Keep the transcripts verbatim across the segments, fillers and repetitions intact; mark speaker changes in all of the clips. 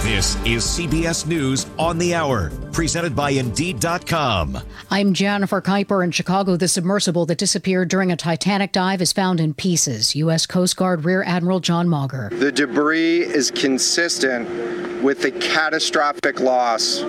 Speaker 1: This is C B S News on the Hour, presented by Indeed dot com.
Speaker 2: I'm Jennifer Kuiper in Chicago. The submersible that disappeared during a Titanic dive is found in pieces. U S Coast Guard Rear Admiral John Mauger.
Speaker 3: The debris is consistent with the catastrophic loss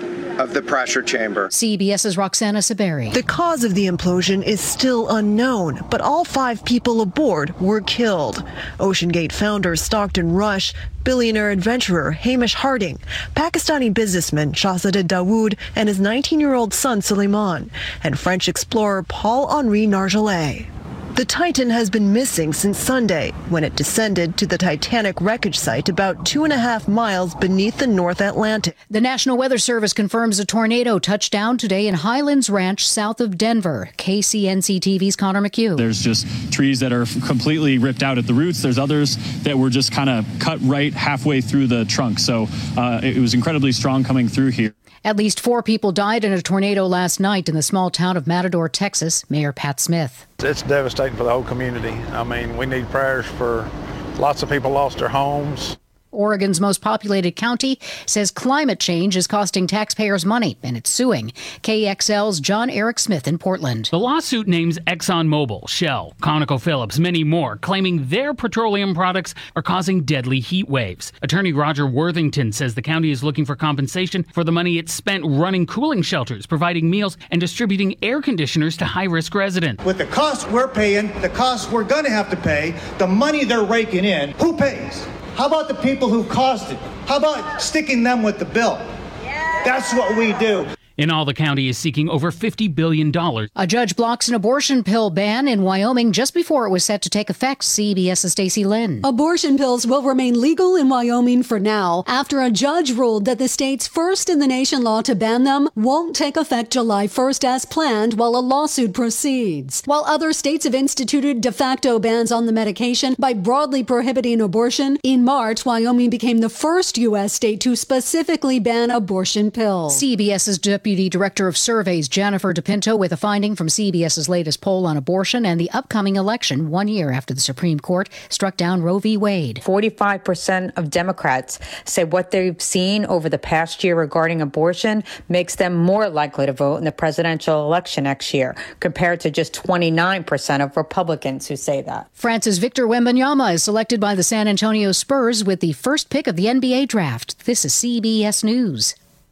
Speaker 3: of the pressure chamber.
Speaker 2: CBS's Roxana Saberi.
Speaker 4: The cause of the implosion is still unknown, but all five people aboard were killed. OceanGate founder Stockton Rush, billionaire adventurer Hamish Harding, Pakistani businessman Shahzada Dawood and his nineteen-year-old son Suleiman, and French explorer Paul-Henri Nargeolet. The Titan has been missing since Sunday, when it descended to the Titanic wreckage site about two and a half miles beneath the North Atlantic.
Speaker 2: The National Weather Service confirms a tornado touched down today in Highlands Ranch, south of Denver. K C N C T V's Connor McHugh.
Speaker 5: There's just trees that are completely ripped out at the roots. There's others that were just kind of cut right halfway through the trunk. So uh, it was incredibly strong coming through here.
Speaker 2: At least four people died in a tornado last night in the small town of Matador, Texas. Mayor Pat Smith.
Speaker 6: It's devastating for the whole community. I mean, we need prayers for lots of people lost their homes.
Speaker 2: Oregon's most populated county says climate change is costing taxpayers money, and it's suing. K X L's John Eric Smith in Portland.
Speaker 7: The lawsuit names ExxonMobil, Shell, ConocoPhillips, many more, claiming their petroleum products are causing deadly heat waves. Attorney Roger Worthington says the county is looking for compensation for the money it spent running cooling shelters, providing meals, and distributing air conditioners to high-risk residents.
Speaker 8: With the costs we're paying, the costs we're going to have to pay, the money they're raking in, who pays? How about the people who caused it? How about sticking them with the bill? Yeah. That's what we do.
Speaker 7: In all, the county is seeking over fifty billion dollars.
Speaker 2: A judge blocks an abortion pill ban in Wyoming just before it was set to take effect. CBS's Stacey Lynn.
Speaker 9: Abortion pills will remain legal in Wyoming for now after a judge ruled that the state's first-in-the-nation law to ban them won't take effect July first as planned while a lawsuit proceeds. While other states have instituted de facto bans on the medication by broadly prohibiting abortion, in March, Wyoming became the first U S state to specifically ban abortion pills.
Speaker 2: CBS's Deputy Deputy Director of Surveys Jennifer DePinto with a finding from CBS's latest poll on abortion and the upcoming election one year after the Supreme Court struck down Roe v. Wade.
Speaker 10: forty-five percent of Democrats say what they've seen over the past year regarding abortion makes them more likely to vote in the presidential election next year, compared to just twenty-nine percent of Republicans who say that.
Speaker 2: France's Victor Wembanyama is selected by the San Antonio Spurs with the first pick of the N B A draft. This is C B S News.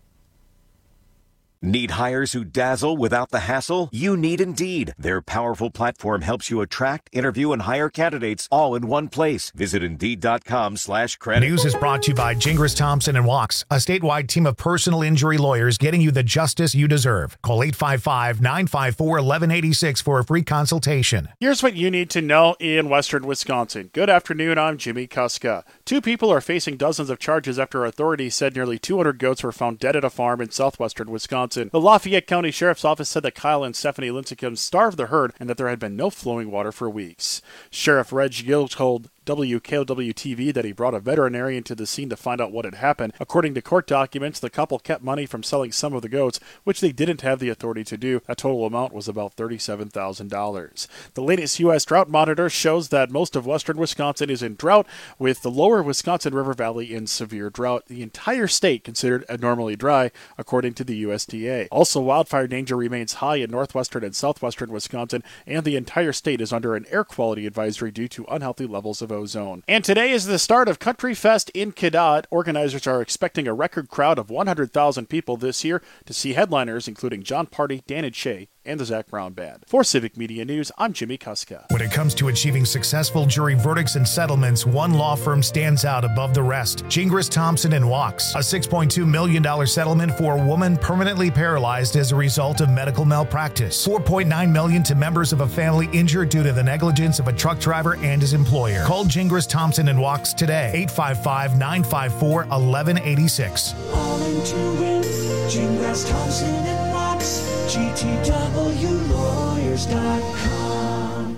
Speaker 1: Need hires who dazzle without the hassle? You need Indeed. Their powerful platform helps you attract, interview, and hire candidates all in one place. Visit Indeed.com slash credit.
Speaker 11: News is brought to you by Gingras Thompson and Walks, a statewide team of personal injury lawyers getting you the justice you deserve. Call eight five five, nine five four, one one eight six for a free consultation.
Speaker 12: Here's what you need to know in western Wisconsin. Good afternoon, I'm Jimmy Kuska. Two people are facing dozens of charges after authorities said nearly two hundred goats were found dead at a farm in southwestern Wisconsin. The Lafayette County Sheriff's Office said that Kyle and Stephanie Lincecum starved the herd and that there had been no flowing water for weeks. Sheriff Reg Gill told W K O W T V that he brought a veterinarian to the scene to find out what had happened. According to court documents, the couple kept money from selling some of the goats, which they didn't have the authority to do. A total amount was about thirty-seven thousand dollars. The latest U S drought monitor shows that most of western Wisconsin is in drought, with the lower Wisconsin River Valley in severe drought. The entire state considered abnormally dry, according to the U S D A. Also, wildfire danger remains high in northwestern and southwestern Wisconsin, and the entire state is under an air quality advisory due to unhealthy levels of ozone. And today is the start of Country Fest in Cadott. Organizers are expecting a record crowd of one hundred thousand people this year to see headliners including John Party, Dan and Shay, and the Zach Brown Band. For Civic Media News, I'm Jimmy Kuska.
Speaker 11: When it comes to achieving successful jury verdicts and settlements, one law firm stands out above the rest. Gingras Thompson and Walks, a six point two million dollars settlement for a woman permanently paralyzed as a result of medical malpractice. four point nine million dollars to members of a family injured due to the negligence of a truck driver and his employer. Call Gingras Thompson and Walks today. eight five five, nine five four, one one eight six.
Speaker 13: All into it, Gingras Thompson and Walks, G T W lawyers dot com.
Speaker 11: The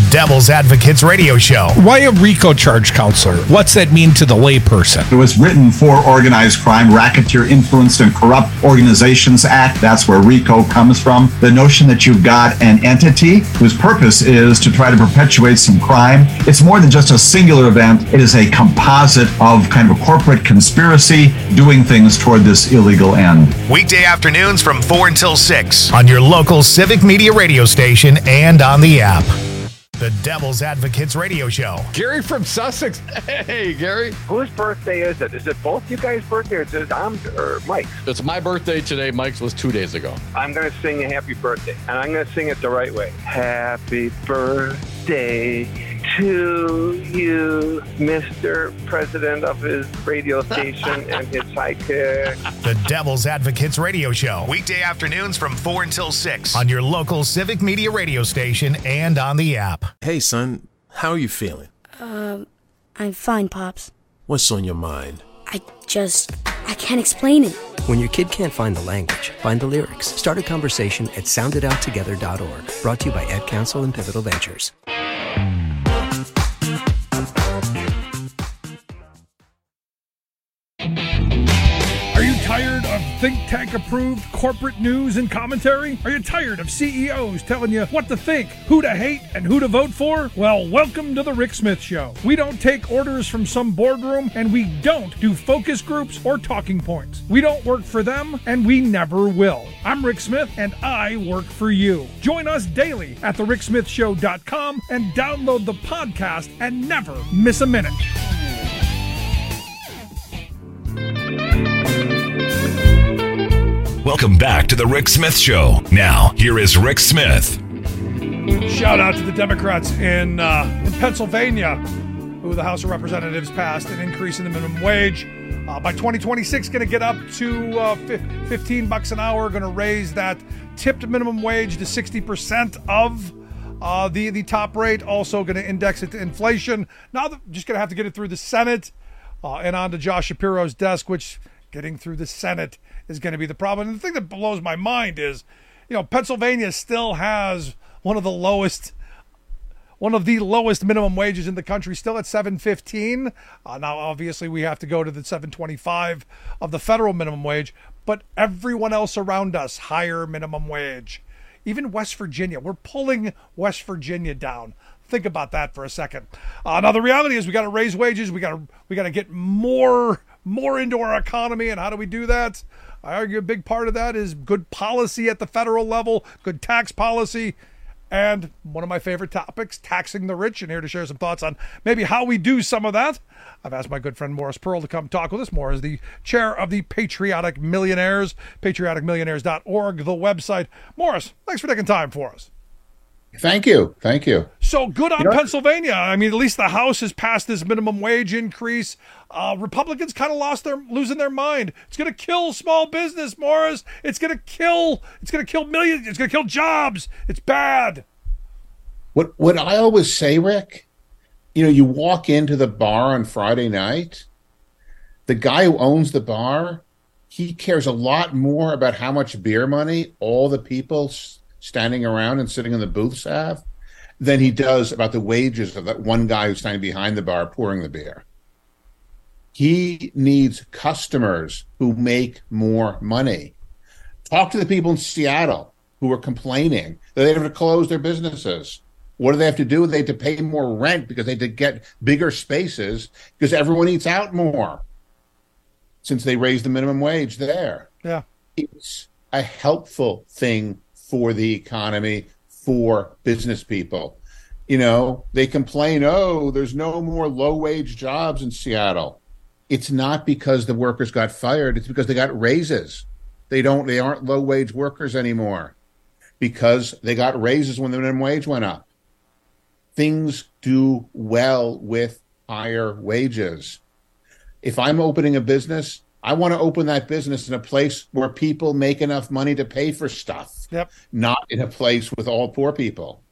Speaker 11: Devil's Advocates Radio Show.
Speaker 14: Why a RICO charge, counselor? What's that mean to the layperson?
Speaker 15: It was written for Organized Crime, Racketeer Influenced and Corrupt Organizations Act. That's where RICO comes from. The notion that you've got an entity whose purpose is to try to perpetuate some crime. It's more than just a singular event. It is a composite of kind of a corporate conspiracy doing things toward this illegal end.
Speaker 11: Weekday afternoons from four until six on your local Civic Media radio station and on the app. The Devil's Advocates Radio Show.
Speaker 16: Gary from Sussex. Hey, Gary.
Speaker 17: Whose birthday is it? Is it both you guys' birthday or is it Dom's or Mike's?
Speaker 16: It's my birthday today. Mike's was two days ago.
Speaker 17: I'm going to sing a happy birthday, and I'm going to sing it the right way. Happy birthday to you, Mister President of his radio station and his sidekick.
Speaker 11: The Devil's Advocates Radio Show. Weekday afternoons from four until six on your local Civic Media radio station and on the app.
Speaker 18: Hey, son, how are you feeling?
Speaker 19: Um, I'm fine, Pops.
Speaker 18: What's on your mind?
Speaker 19: I just, I can't explain it.
Speaker 20: When your kid can't find the language, find the lyrics. Start a conversation at sound it out together dot org. Brought to you by Ed Council and Pivotal Ventures.
Speaker 14: Are you tired of think tank approved corporate news and commentary? Are you tired of C E Os telling you what to think, who to hate, and who to vote for? Well, welcome to the Rick Smith Show. We don't take orders from some boardroom, and we don't do focus groups or talking points. We don't work for them, and we never will. I'm Rick Smith, and I work for you. Join us daily at the rick smith show dot com and download the podcast and never miss a minute.
Speaker 21: Welcome back to the Rick Smith Show. Now, here is Rick Smith.
Speaker 14: Shout out to the Democrats in uh, in Pennsylvania, who the House of Representatives passed an increase in the minimum wage. Uh, by twenty twenty-six, going to get up to uh, fifteen bucks an hour. Going to raise that tipped minimum wage to sixty percent of uh, the the top rate. Also going to index it to inflation. Now, the, just going to have to get it through the Senate uh, and onto Josh Shapiro's desk, which getting through the Senate is going to be the problem. And the thing that blows my mind is, you know, Pennsylvania still has one of the lowest, one of the lowest minimum wages in the country, still at seven fifteen. Uh, now, obviously, we have to go to the seven twenty-five of the federal minimum wage, but everyone else around us higher minimum wage. Even West Virginia, we're pulling West Virginia down. Think about that for a second. Uh, now, the reality is we got to raise wages. We got to we got to get more more into our economy. And how do we do that? I argue a big part of that is good policy at the federal level, good tax policy, and one of my favorite topics, taxing the rich. And here to share some thoughts on maybe how we do some of that, I've asked my good friend Morris Pearl to come talk with us. Morris is the chair of the Patriotic Millionaires, patriotic millionaires dot org, the website. Morris, thanks for taking time for us.
Speaker 22: Thank you. Thank you.
Speaker 14: So good on
Speaker 22: you know,
Speaker 14: Pennsylvania. I mean, at least the House has passed this minimum wage increase. Uh, Republicans kind of lost their, losing their mind. It's going to kill small business, Morris. It's going to kill, it's going to kill millions. It's going to kill jobs. It's bad.
Speaker 22: What, what I always say, Rick, you know, you walk into the bar on Friday night, the guy who owns the bar, he cares a lot more about how much beer money all the people standing around and sitting in the booths have than he does about the wages of that one guy who's standing behind the bar pouring the beer. He needs customers who make more money. Talk to the people in Seattle who are complaining that they have to close their businesses. What do they have to do? They have to pay more rent because they have to get bigger spaces because everyone eats out more since they raised the minimum wage there.
Speaker 14: Yeah.
Speaker 22: It's a helpful thing for the economy, for business people. You know, they complain, oh, there's no more low-wage jobs in Seattle. It's not because the workers got fired. It's because they got raises. They don't, they aren't low-wage workers anymore because they got raises when the minimum wage went up. Things do well with higher wages. If I'm opening a business, I want to open that business in a place where people make enough money to pay for stuff.
Speaker 14: Yep.
Speaker 22: Not in a place with all poor people.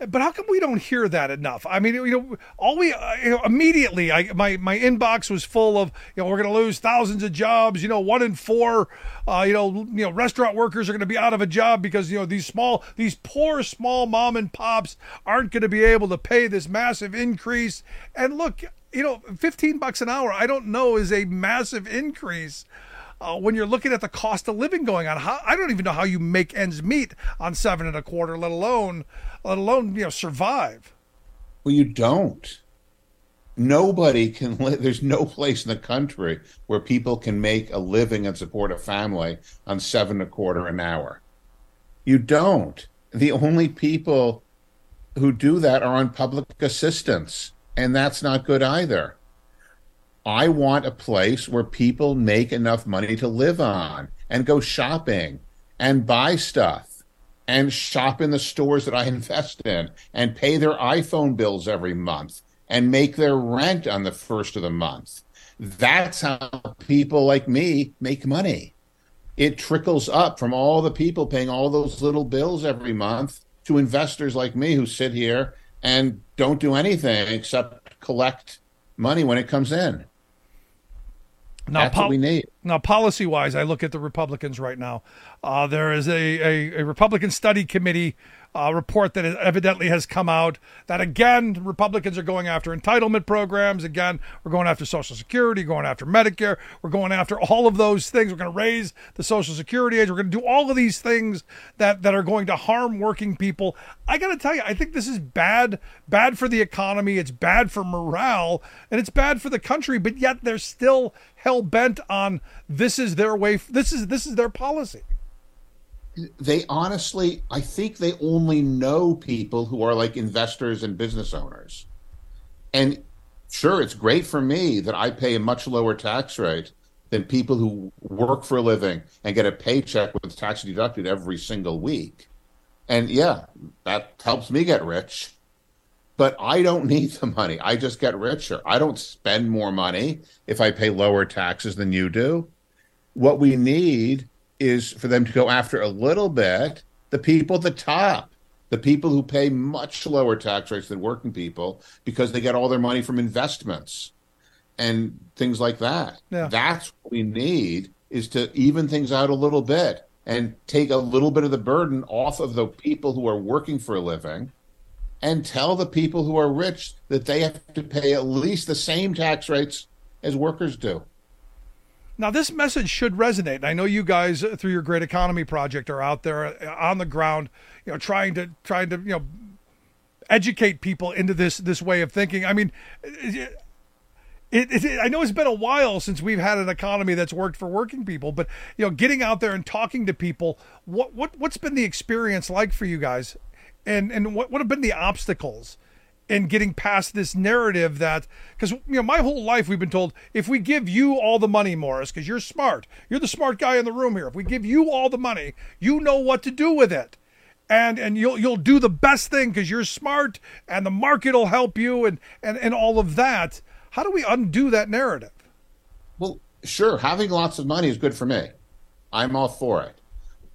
Speaker 14: But how come we don't hear that enough? I mean, you know, all we uh, you know, immediately, I, my my inbox was full of, you know, we're going to lose thousands of jobs. You know, one in four, uh, you know, you know, restaurant workers are going to be out of a job because, you know, these small, these poor small mom and pops aren't going to be able to pay this massive increase. And look, you know, fifteen bucks an hour, I don't know, is a massive increase. Uh, when you're looking at the cost of living going on, how, I don't even know how you make ends meet on seven and a quarter, let alone, let alone, you know, survive.
Speaker 22: Well, you don't. Nobody can live. There's no place in the country where people can make a living and support a family on seven and a quarter an hour. You don't. The only people who do that are on public assistance, and that's not good either. I want a place where people make enough money to live on and go shopping and buy stuff and shop in the stores that I invest in and pay their iPhone bills every month and make their rent on the first of the month. That's how people like me make money. It trickles up from all the people paying all those little bills every month to investors like me who sit here and don't do anything except collect money when it comes in.
Speaker 14: Now,
Speaker 22: That's what we need.
Speaker 14: Now, policy-wise, I look at the Republicans right now. Uh, there is a, a, a Republican study committee uh, report that evidently has come out that, again, Republicans are going after entitlement programs. Again, we're going after Social Security, going after Medicare. We're going after all of those things. We're going to raise the Social Security age. We're going to do all of these things that, that are going to harm working people. I got to tell you, I think this is bad, bad for the economy. It's bad for morale, and it's bad for the country, but yet they're still hell-bent on this is their way, this is this is their policy.
Speaker 22: They honestly, I think they only know people who are like investors and business owners. And sure, it's great for me that I pay a much lower tax rate than people who work for a living and get a paycheck with tax deducted every single week. And yeah, that helps me get rich. But I don't need the money. I just get richer. I don't spend more money if I pay lower taxes than you do. What we need is for them to go after a little bit the people at the top, the people who pay much lower tax rates than working people because they get all their money from investments and things like that.
Speaker 14: Yeah.
Speaker 22: That's what we need, is to even things out a little bit and take a little bit of the burden off of the people who are working for a living, and tell the people who are rich that they have to pay at least the same tax rates as workers do.
Speaker 14: Now, this message should resonate. And I know you guys, through your Great Economy Project, are out there on the ground, you know, trying to trying to you know educate people into this this way of thinking. I mean, it, it, it, I know it's been a while since we've had an economy that's worked for working people, but you know, getting out there and talking to people, what what what's been the experience like for you guys? And and what, what have been the obstacles in getting past this narrative that, because, you know, my whole life we've been told, if we give you all the money, Morris, because you're smart, you're the smart guy in the room here, if we give you all the money, you know what to do with it. And and you'll you'll do the best thing because you're smart and the market will help you and, and, and all of that. How do we undo that narrative?
Speaker 22: Well, sure, having lots of money is good for me. I'm all for it.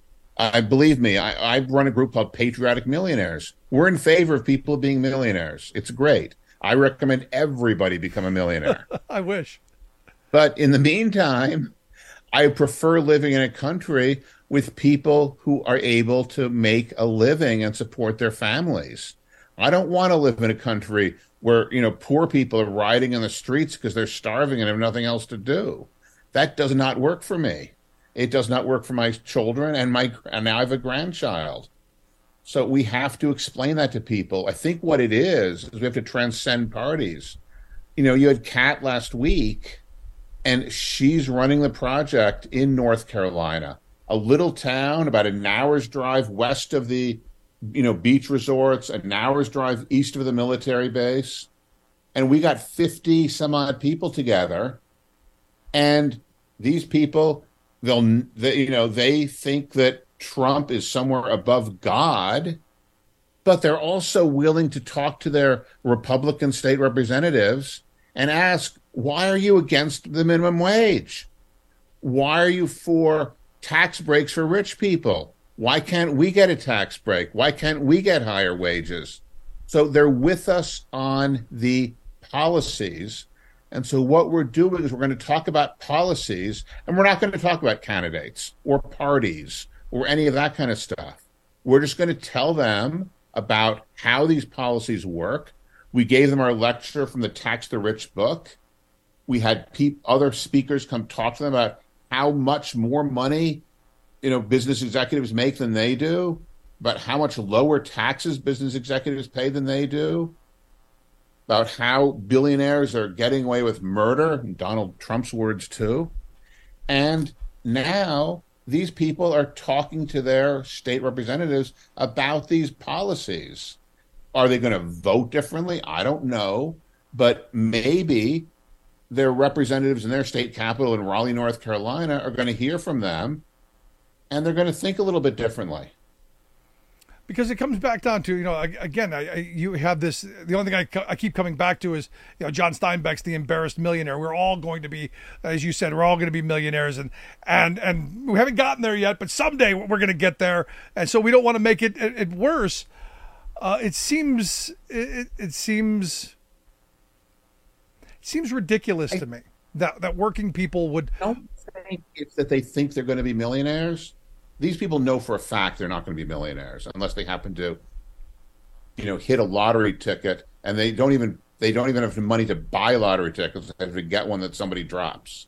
Speaker 22: I believe me, I, I run a group called Patriotic Millionaires. We're in favor of people being millionaires. It's great. I recommend everybody become a millionaire.
Speaker 14: I wish.
Speaker 22: But in the meantime, I prefer living in a country with people who are able to make a living and support their families. I don't want to live in a country where, you know, poor people are riding in the streets because they're starving and have nothing else to do. That does not work for me. It does not work for my children, and my and now I have a grandchild. So we have to explain that to people. I think what it is, is we have to transcend parties. You know, you had Kat last week, and she's running the project in North Carolina, a little town about an hour's drive west of the, you know, beach resorts, an hour's drive east of the military base. And we got fifty some odd people together, and these people, They'll, they, you know, they think that Trump is somewhere above God, but they're also willing to talk to their Republican state representatives and ask, why are you against the minimum wage? Why are you for tax breaks for rich people? Why can't we get a tax break? Why can't we get higher wages? So they're with us on the policies. And so what we're doing is we're going to talk about policies, and we're not going to talk about candidates or parties or any of that kind of stuff. We're just going to tell them about how these policies work. We gave them our lecture from the Tax the Rich book. We had pe- other speakers come talk to them about how much more money, you know, business executives make than they do, about how much lower taxes business executives pay than they do, about how billionaires are getting away with murder, in Donald Trump's words too. And now these people are talking to their state representatives about these policies. Are they going to vote differently? I don't know. But maybe their representatives in their state capital in Raleigh, North Carolina, are going to hear from them, and they're going to think a little bit differently.
Speaker 14: Because it comes back down to, you know, again, I, I, you have this, the only thing I, I keep coming back to is, you know, John Steinbeck's The Embarrassed Millionaire. We're all going to be, as you said, we're all going to be millionaires, and and and we haven't gotten there yet, but someday we're going to get there. And so we don't want to make it, it, it worse. Uh, it seems, it, it seems, it seems ridiculous
Speaker 22: I,
Speaker 14: to me that, that working people would.
Speaker 22: I don't think it's that they think they're going to be millionaires. These people know for a fact they're not going to be millionaires unless they happen to, you know, hit a lottery ticket, and they don't even they don't even have the money to buy lottery tickets. They have to get one that somebody drops.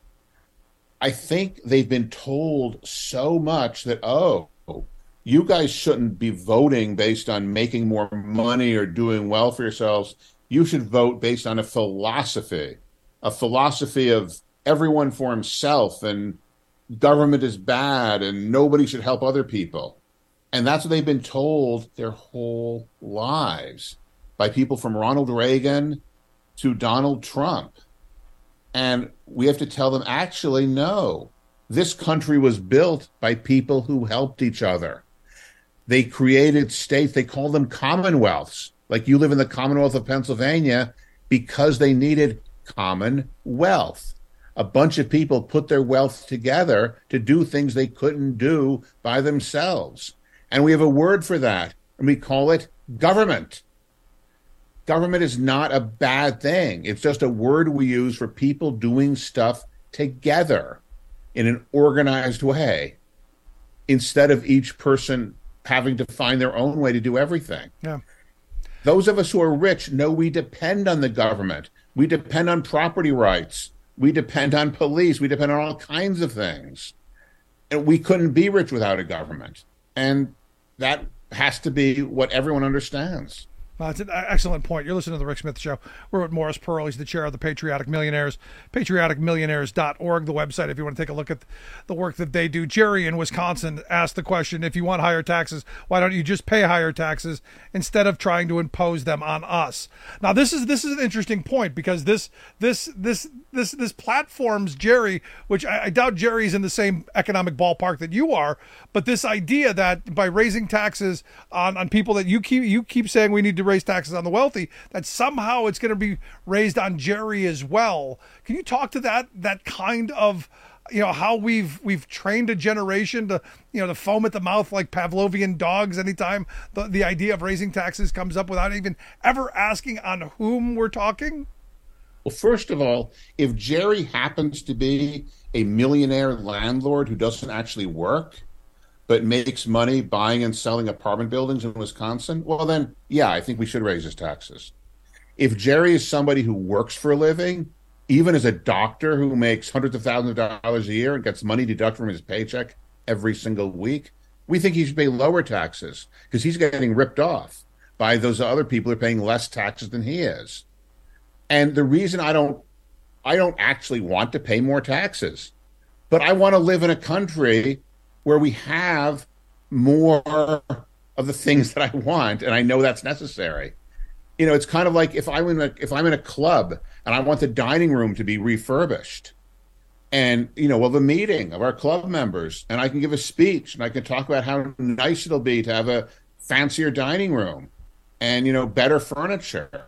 Speaker 22: I think they've been told so much that, oh, you guys shouldn't be voting based on making more money or doing well for yourselves. You should vote based on a philosophy, a philosophy of everyone for himself, and government is bad and nobody should help other people. And that's what they've been told their whole lives by people from Ronald Reagan to Donald Trump. And we have to tell them, actually, no, this country was built by people who helped each other. They created states, they call them commonwealths. Like you live in the Commonwealth of Pennsylvania because they needed common wealth. A bunch of people put their wealth together to do things they couldn't do by themselves. And we have a word for that, and we call it government. Government is not a bad thing. It's just a word we use for people doing stuff together in an organized way, instead of each person having to find their own way to do everything.
Speaker 14: Yeah.
Speaker 22: Those of us who are rich know we depend on the government. We depend on property rights. We depend on police. We depend on all kinds of things. And we couldn't be rich without a government. And that has to be what everyone understands.
Speaker 14: Uh, it's an excellent point. You're listening to The Rick Smith Show. We're with Morris Pearl. He's the chair of the Patriotic Millionaires. patriotic millionaires dot org, the website, if you want to take a look at the work that they do. Jerry in Wisconsin asked the question, if you want higher taxes, why don't you just pay higher taxes instead of trying to impose them on us? Now, this is this is an interesting point, because this this this this this platforms Jerry, which I, I doubt Jerry's in the same economic ballpark that you are, but this idea that by raising taxes on, on people that you keep you keep saying we need to raise taxes on the wealthy, that somehow it's going to be raised on Jerry as well. Can you talk to that that kind of, you know, how we've we've trained a generation to, you know, to foam at the mouth like Pavlovian dogs anytime the, the idea of raising taxes comes up without even ever asking on whom we're talking?
Speaker 22: Well, first of all, if Jerry happens to be a millionaire landlord who doesn't actually work, but makes money buying and selling apartment buildings in Wisconsin, well then, yeah, I think we should raise his taxes. If Jerry is somebody who works for a living, even as a doctor who makes hundreds of thousands of dollars a year and gets money deducted from his paycheck every single week, we think he should pay lower taxes because he's getting ripped off by those other people who are paying less taxes than he is. And the reason I don't, I don't actually want to pay more taxes, but I want to live in a country where we have more of the things that I want, and I know that's necessary. You know, it's kind of like if I'm in a if I'm in a club and I want the dining room to be refurbished, and you know, well, the meeting of our club members, and I can give a speech and I can talk about how nice it'll be to have a fancier dining room, and you know, better furniture,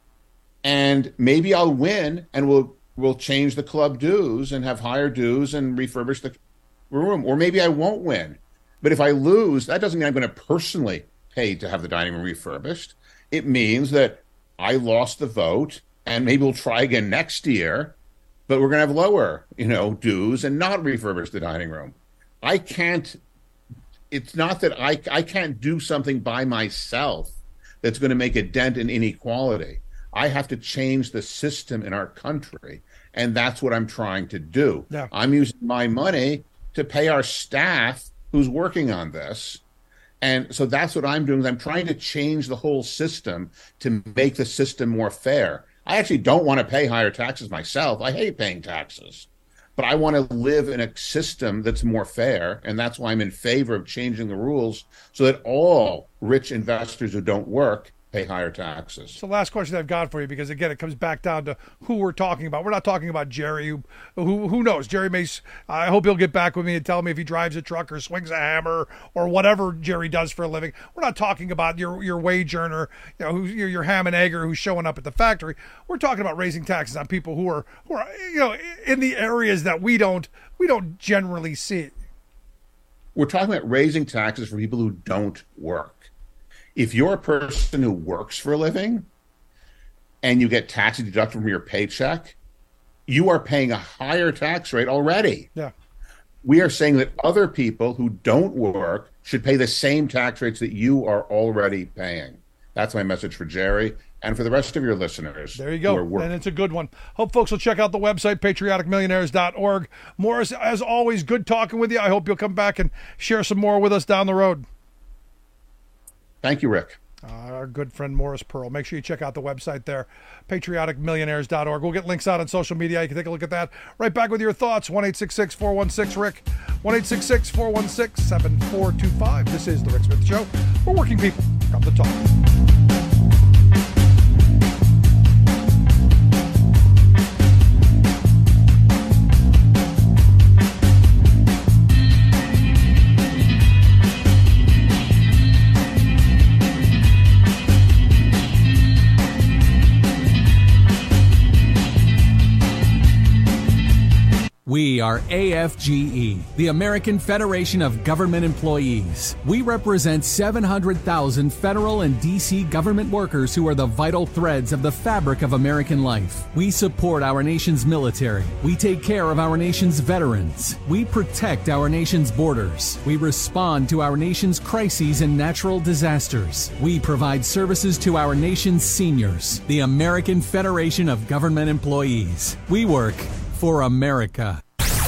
Speaker 22: and maybe I'll win, and we'll we'll change the club dues and have higher dues and refurbish the room, or maybe I won't win. But if I lose, that doesn't mean I'm going to personally pay to have the dining room refurbished. It means that I lost the vote, and maybe we'll try again next year, but we're going to have lower, you know, dues and not refurbish the dining room. I can't, it's not that I, I can't do something by myself that's going to make a dent in inequality. I have to change the system in our country, and that's what I'm trying to do.
Speaker 14: Yeah.
Speaker 22: I'm using my money to pay our staff who's working on this. And so that's what I'm doing. Is I'm trying to change the whole system to make the system more fair. I actually don't want to pay higher taxes myself. I hate paying taxes. But I want to live in a system that's more fair, and that's why I'm in favor of changing the rules so that all rich investors who don't work pay higher taxes.
Speaker 14: So last question I've got for you, because again, it comes back down to who we're talking about. We're not talking about Jerry, who who, who knows? Jerry may, I hope he'll get back with me and tell me if he drives a truck or swings a hammer or whatever Jerry does for a living. We're not talking about your your wage earner, you know, who's your, your ham and egger who's showing up at the factory. We're talking about raising taxes on people who are who are you know in the areas that we don't we don't generally see.
Speaker 22: We're talking about raising taxes for people who don't work. If you're a person who works for a living and you get taxes deducted from your paycheck, you are paying a higher tax rate already.
Speaker 14: Yeah.
Speaker 22: We are saying that other people who don't work should pay the same tax rates that you are already paying. That's my message for Jerry and for the rest of your listeners.
Speaker 14: There you go. And it's a good one. Hope folks will check out the website, patriotic millionaires dot org. Morris, as always, good talking with you. I hope you'll come back and share some more with us down the road.
Speaker 22: Thank you, Rick.
Speaker 14: Uh, our good friend Morris Pearl. Make sure you check out the website there, patriotic millionaires dot org. We'll get links out on social media. You can take a look at that. Right back with your thoughts. one eight six six, four one six, R I C K. one eight six six, four one six, seven four two five. This is The Rick Smith Show, where working people come to talk.
Speaker 3: We are A F G E, the American Federation of Government Employees. We represent seven hundred thousand federal and D C government workers who are the vital threads of the fabric of American life. We support our nation's military. We take care of our nation's veterans. We protect our nation's borders. We respond to our nation's crises and natural disasters. We provide services to our nation's seniors. The American Federation of Government Employees. We work for America.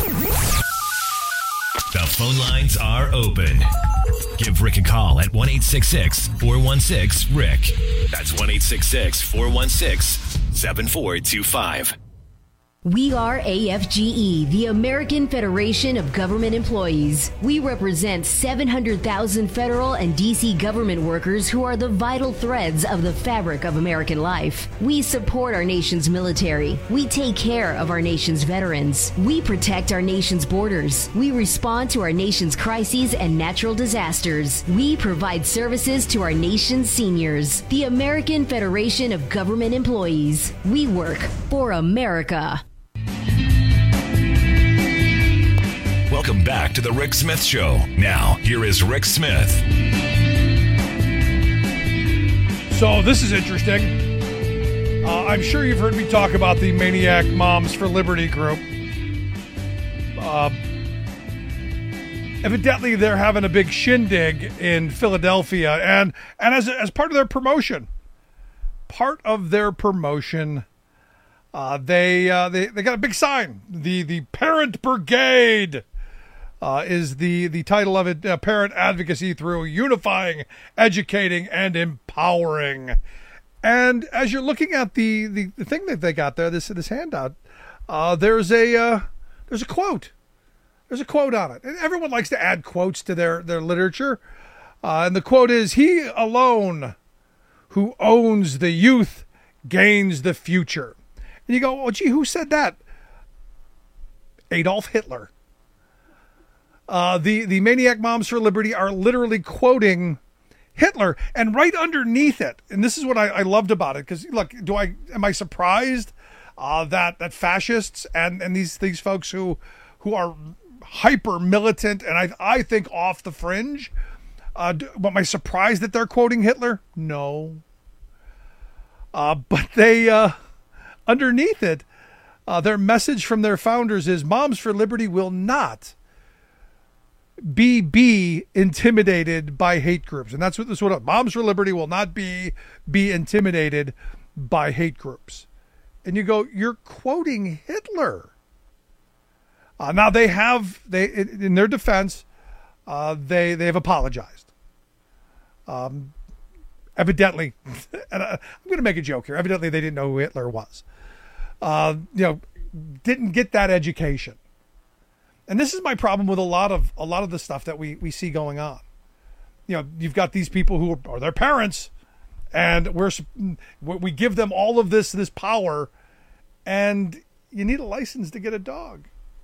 Speaker 21: The phone lines are open. Give Rick a call at one eight six six, four one six, R I C K. That's one eight six six, four one six, seven four two five.
Speaker 4: We are A F G E, the American Federation of Government Employees. We represent seven hundred thousand federal and D C government workers who are the vital threads of the fabric of American life. We support our nation's military. We take care of our nation's veterans. We protect our nation's borders. We respond to our nation's crises and natural disasters. We provide services to our nation's seniors. The American Federation of Government Employees. We work for America.
Speaker 21: Welcome back to The Rick Smith Show. Now, here is Rick Smith.
Speaker 14: So this is interesting. Uh, I'm sure you've heard me talk about the Maniac Moms for Liberty group. Uh, evidently, they're having a big shindig in Philadelphia, and and as as part of their promotion, part of their promotion, uh, they uh, they they got a big sign. The the Parent Brigade. Uh, is the, the title of it, uh, Parent Advocacy Through Unifying, Educating, and Empowering. And as you're looking at the, the, the thing that they got there, this this handout, uh, there's a uh, there's a quote. There's a quote on it. And everyone likes to add quotes to their, their literature. Uh, and the quote is, "He alone who owns the youth gains the future." And you go, well, gee, who said that? Adolf Hitler. Uh, the, the Maniac Moms for Liberty are literally quoting Hitler, and right underneath it, and this is what I, I loved about it, because look, do I am I surprised uh, that that fascists and, and these these folks who who are hyper militant and I I think off the fringe Uh, but am I surprised that they're quoting Hitler? No. Uh, but they, uh, underneath it, uh, their message from their founders is Moms for Liberty will not be be intimidated by hate groups. And that's what this what Moms for Liberty will not be be intimidated by hate groups. And you go, you're quoting Hitler. Uh, now they have, they in their defense, uh, they they have apologized. Um, evidently, and I, I'm going to make a joke here. Evidently, they didn't know who Hitler was. Uh, you know, didn't get that education. And this is my problem with a lot of a lot of the stuff that we we see going on. You know, you've got these people who are, are their parents, and we're we give them all of this this power, and you need a license to get a dog.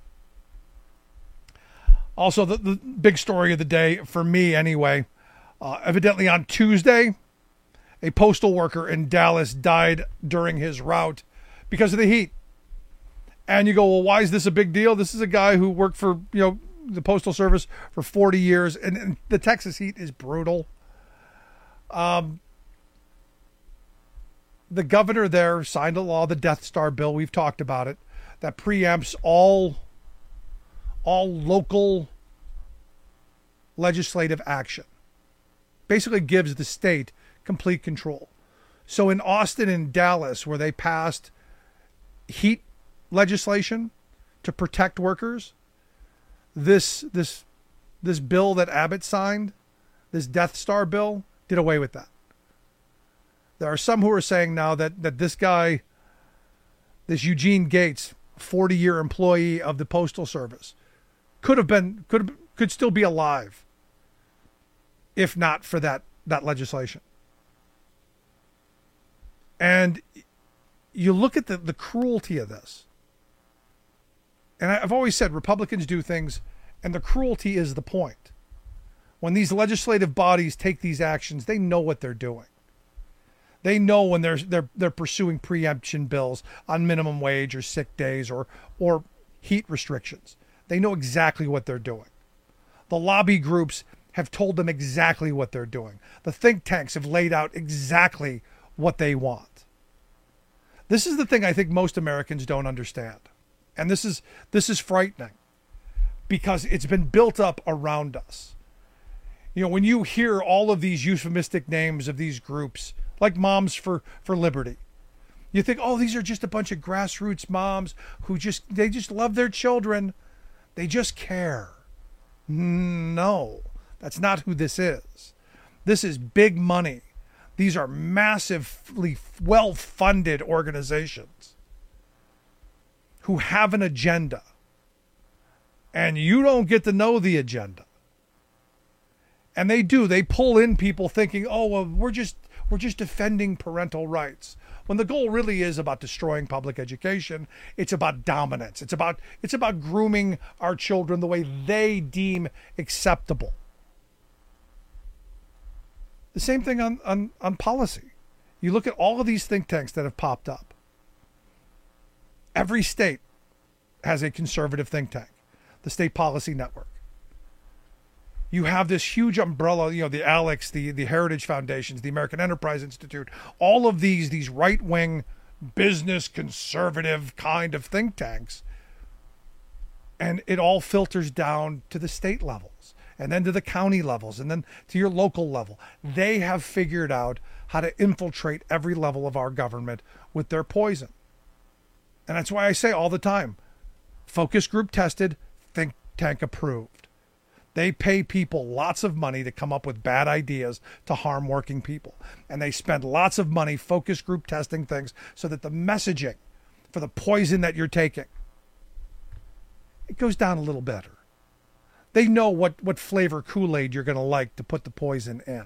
Speaker 14: Also, the, the big story of the day, for me anyway, uh, evidently on Tuesday, a postal worker in Dallas died during his route because of the heat. And you go, well, why is this a big deal? This is a guy who worked for, you know, the Postal Service for forty years, and, and the Texas heat is brutal. Um, the governor there signed a law, the Death Star bill, we've talked about it, that preempts all all local legislative action. Basically gives the state complete control. So in Austin and Dallas, where they passed heat legislation to protect workers, this this this bill that Abbott signed, this Death Star bill, did away with that. There are some who are saying now that that this guy, this Eugene Gates, forty-year employee of the Postal Service, could have been could could still be alive if not for that that legislation. And you look at the, the cruelty of this. And I've always said Republicans do things, and the cruelty is the point. When these legislative bodies take these actions, they know what they're doing. They know when they're they're they're pursuing preemption bills on minimum wage or sick days or or heat restrictions. They know exactly what they're doing. The lobby groups have told them exactly what they're doing. The think tanks have laid out exactly what they want. This is the thing I think most Americans don't understand. And this is this is frightening because it's been built up around us. You know, when you hear all of these euphemistic names of these groups, like Moms for, for Liberty, you think, oh, these are just a bunch of grassroots moms who just, they just love their children. They just care. No, that's not who this is. This is big money. These are massively well-funded organizations who have an agenda, and you don't get to know the agenda. And they do. They pull in people thinking, oh, well, we're just we're just defending parental rights. When the goal really is about destroying public education, it's about dominance. It's about it's about grooming our children the way they deem acceptable. The same thing on, on, on policy. You look at all of these think tanks that have popped up. Every state has a conservative think tank, the State Policy Network. You have this huge umbrella, you know, the ALEC, the, the Heritage Foundations, the American Enterprise Institute, all of these, these right-wing, business, conservative kind of think tanks. And it all filters down to the state levels, and then to the county levels, and then to your local level. They have figured out how to infiltrate every level of our government with their poison. And that's why I say all the time, focus group tested, think tank approved. They pay people lots of money to come up with bad ideas to harm working people. And they spend lots of money focus group testing things so that the messaging for the poison that you're taking, it goes down a little better. They know what, what flavor Kool-Aid you're going to like to put the poison in.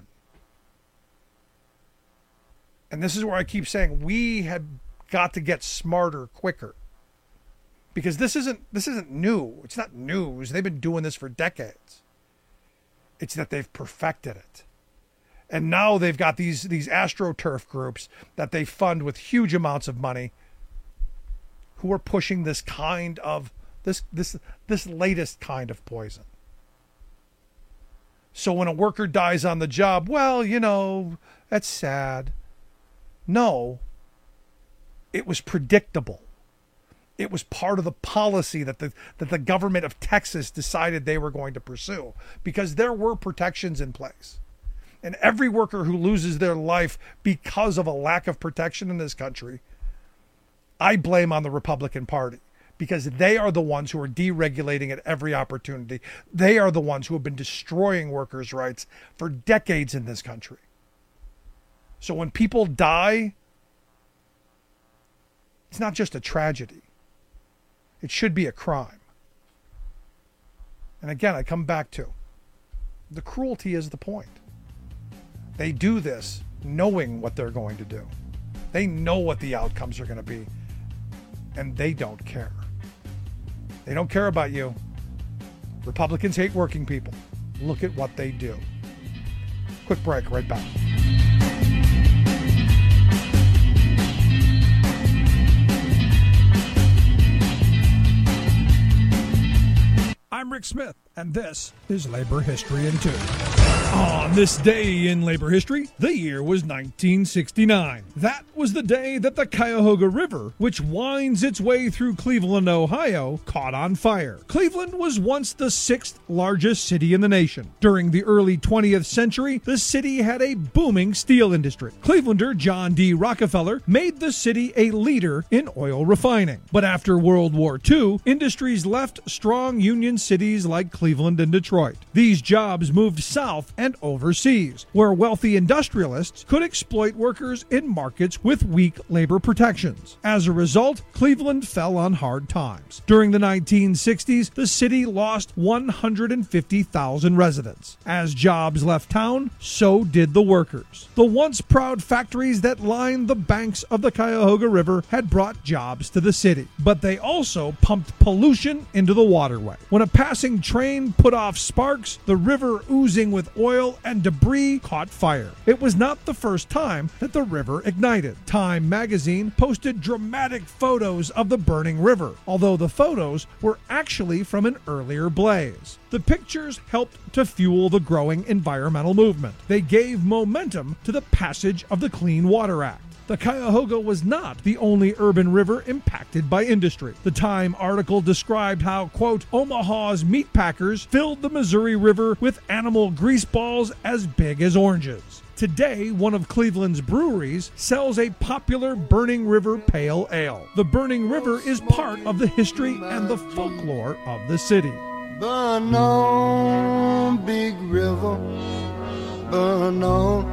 Speaker 14: And this is where I keep saying we have got to get smarter quicker. Because this isn't this isn't new. It's not news. They've been doing this for decades. It's that they've perfected it. And now they've got these, these AstroTurf groups that they fund with huge amounts of money who are pushing this kind of, this this this latest kind of poison. So when a worker dies on the job, well, you know, that's sad. No, it was predictable. It was part of the policy that the that the government of Texas decided they were going to pursue, because there were protections in place. And every worker who loses their life because of a lack of protection in this country, I blame on the Republican Party, because they are the ones who are deregulating at every opportunity. They are the ones who have been destroying workers' rights for decades in this country. So when people die, it's not just a tragedy. It should be a crime. And again, I come back to the cruelty is the point. They do this knowing what they're going to do. They know what the outcomes are going to be, and they don't care. They don't care about you. Republicans hate working people. Look at what they do. Quick break, right back.
Speaker 5: I'm Rick Smith, and this is Labor History in Two. On this day in labor history, the year was nineteen sixty-nine. That was the day that the Cuyahoga River, which winds its way through Cleveland, Ohio, caught on fire. Cleveland was once the sixth largest city in the nation. During the early twentieth century, the city had a booming steel industry. Clevelander John D. Rockefeller made the city a leader in oil refining. But after World War Two, industries left strong union cities like Cleveland and Detroit. These jobs moved south and overseas, where wealthy industrialists could exploit workers in markets with weak labor protections. As a result, Cleveland fell on hard times. During the nineteen sixties, the city lost one hundred fifty thousand residents. As jobs left town, so did the workers. The once proud factories that lined the banks of the Cuyahoga River had brought jobs to the city, but they also pumped pollution into the waterway. When a passing train put off sparks, the river oozing with oil and debris caught fire. It was not the first time that the river ignited. Time magazine posted dramatic photos of the burning river, although the photos were actually from an earlier blaze. The pictures helped to fuel the growing environmental movement. They gave momentum to the passage of the Clean Water Act. The Cuyahoga was not the only urban river impacted by industry. The Time article described how, quote, Omaha's meat packers filled the Missouri River with animal grease balls as big as oranges. Today, one of Cleveland's breweries sells a popular Burning River Pale Ale. The Burning River is part of the history and the folklore of the city.
Speaker 6: Burn on, big river, burn on.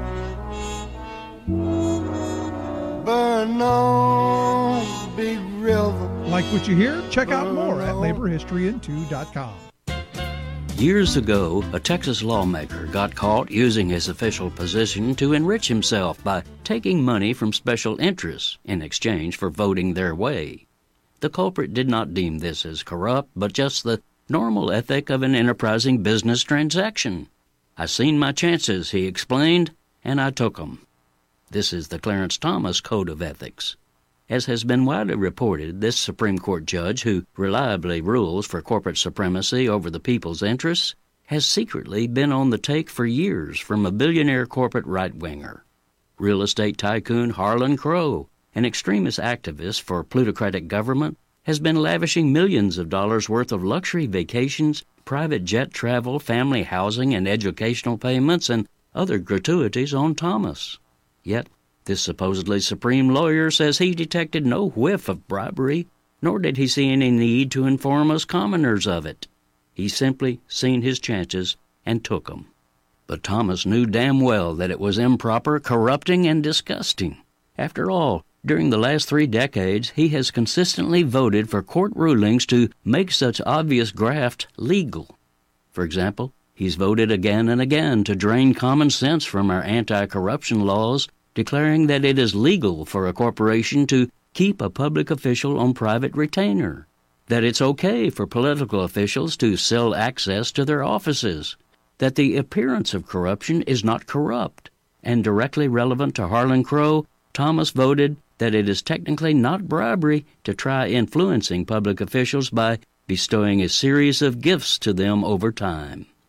Speaker 6: Burn on, big river.
Speaker 5: Like what you hear? Check out more at labor history in two dot com.
Speaker 23: Years ago, a Texas lawmaker got caught using his official position to enrich himself by taking money from special interests in exchange for voting their way. The culprit did not deem this as corrupt, but just the normal ethic of an enterprising business transaction. I seen my chances, he explained, and I took 'em. This is the Clarence Thomas Code of Ethics. As has been widely reported, this Supreme Court judge, who reliably rules for corporate supremacy over the people's interests, has secretly been on the take for years from a billionaire corporate right-winger. Real estate tycoon Harlan Crow, an extremist activist for plutocratic government, has been lavishing millions of dollars worth of luxury vacations, private jet travel, family housing, and educational payments, and other gratuities on Thomas. Yet, this supposedly supreme lawyer says he detected no whiff of bribery, nor did he see any need to inform us commoners of it. He simply seen his chances and took 'em. But Thomas knew damn well that it was improper, corrupting, and disgusting. After all, during the last three decades, he has consistently voted for court rulings to make such obvious graft legal. For example, he's voted again and again to drain common sense from our anti-corruption laws, declaring that it is legal for a corporation to keep a public official on private retainer, that it's okay for political officials to sell access to their offices, that the appearance of corruption is not corrupt, and directly relevant to Harlan Crow, Thomas voted that it is technically not bribery to try influencing public officials by bestowing a series of gifts to them over time.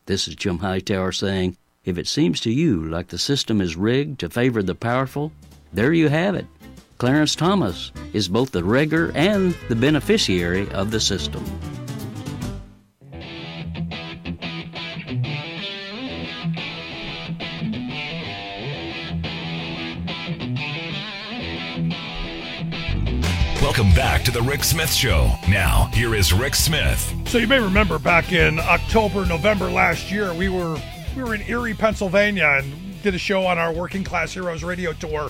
Speaker 23: This is Jim Hightower saying, if it seems to you like the system is rigged to favor the powerful, there you have it. Clarence Thomas is both the rigger and the beneficiary of the system.
Speaker 21: Welcome back to the Rick Smith Show. Now, here is Rick Smith.
Speaker 5: So you may remember back in October, November last year, we were we were in Erie, Pennsylvania, and did a show on our Working Class Heroes radio tour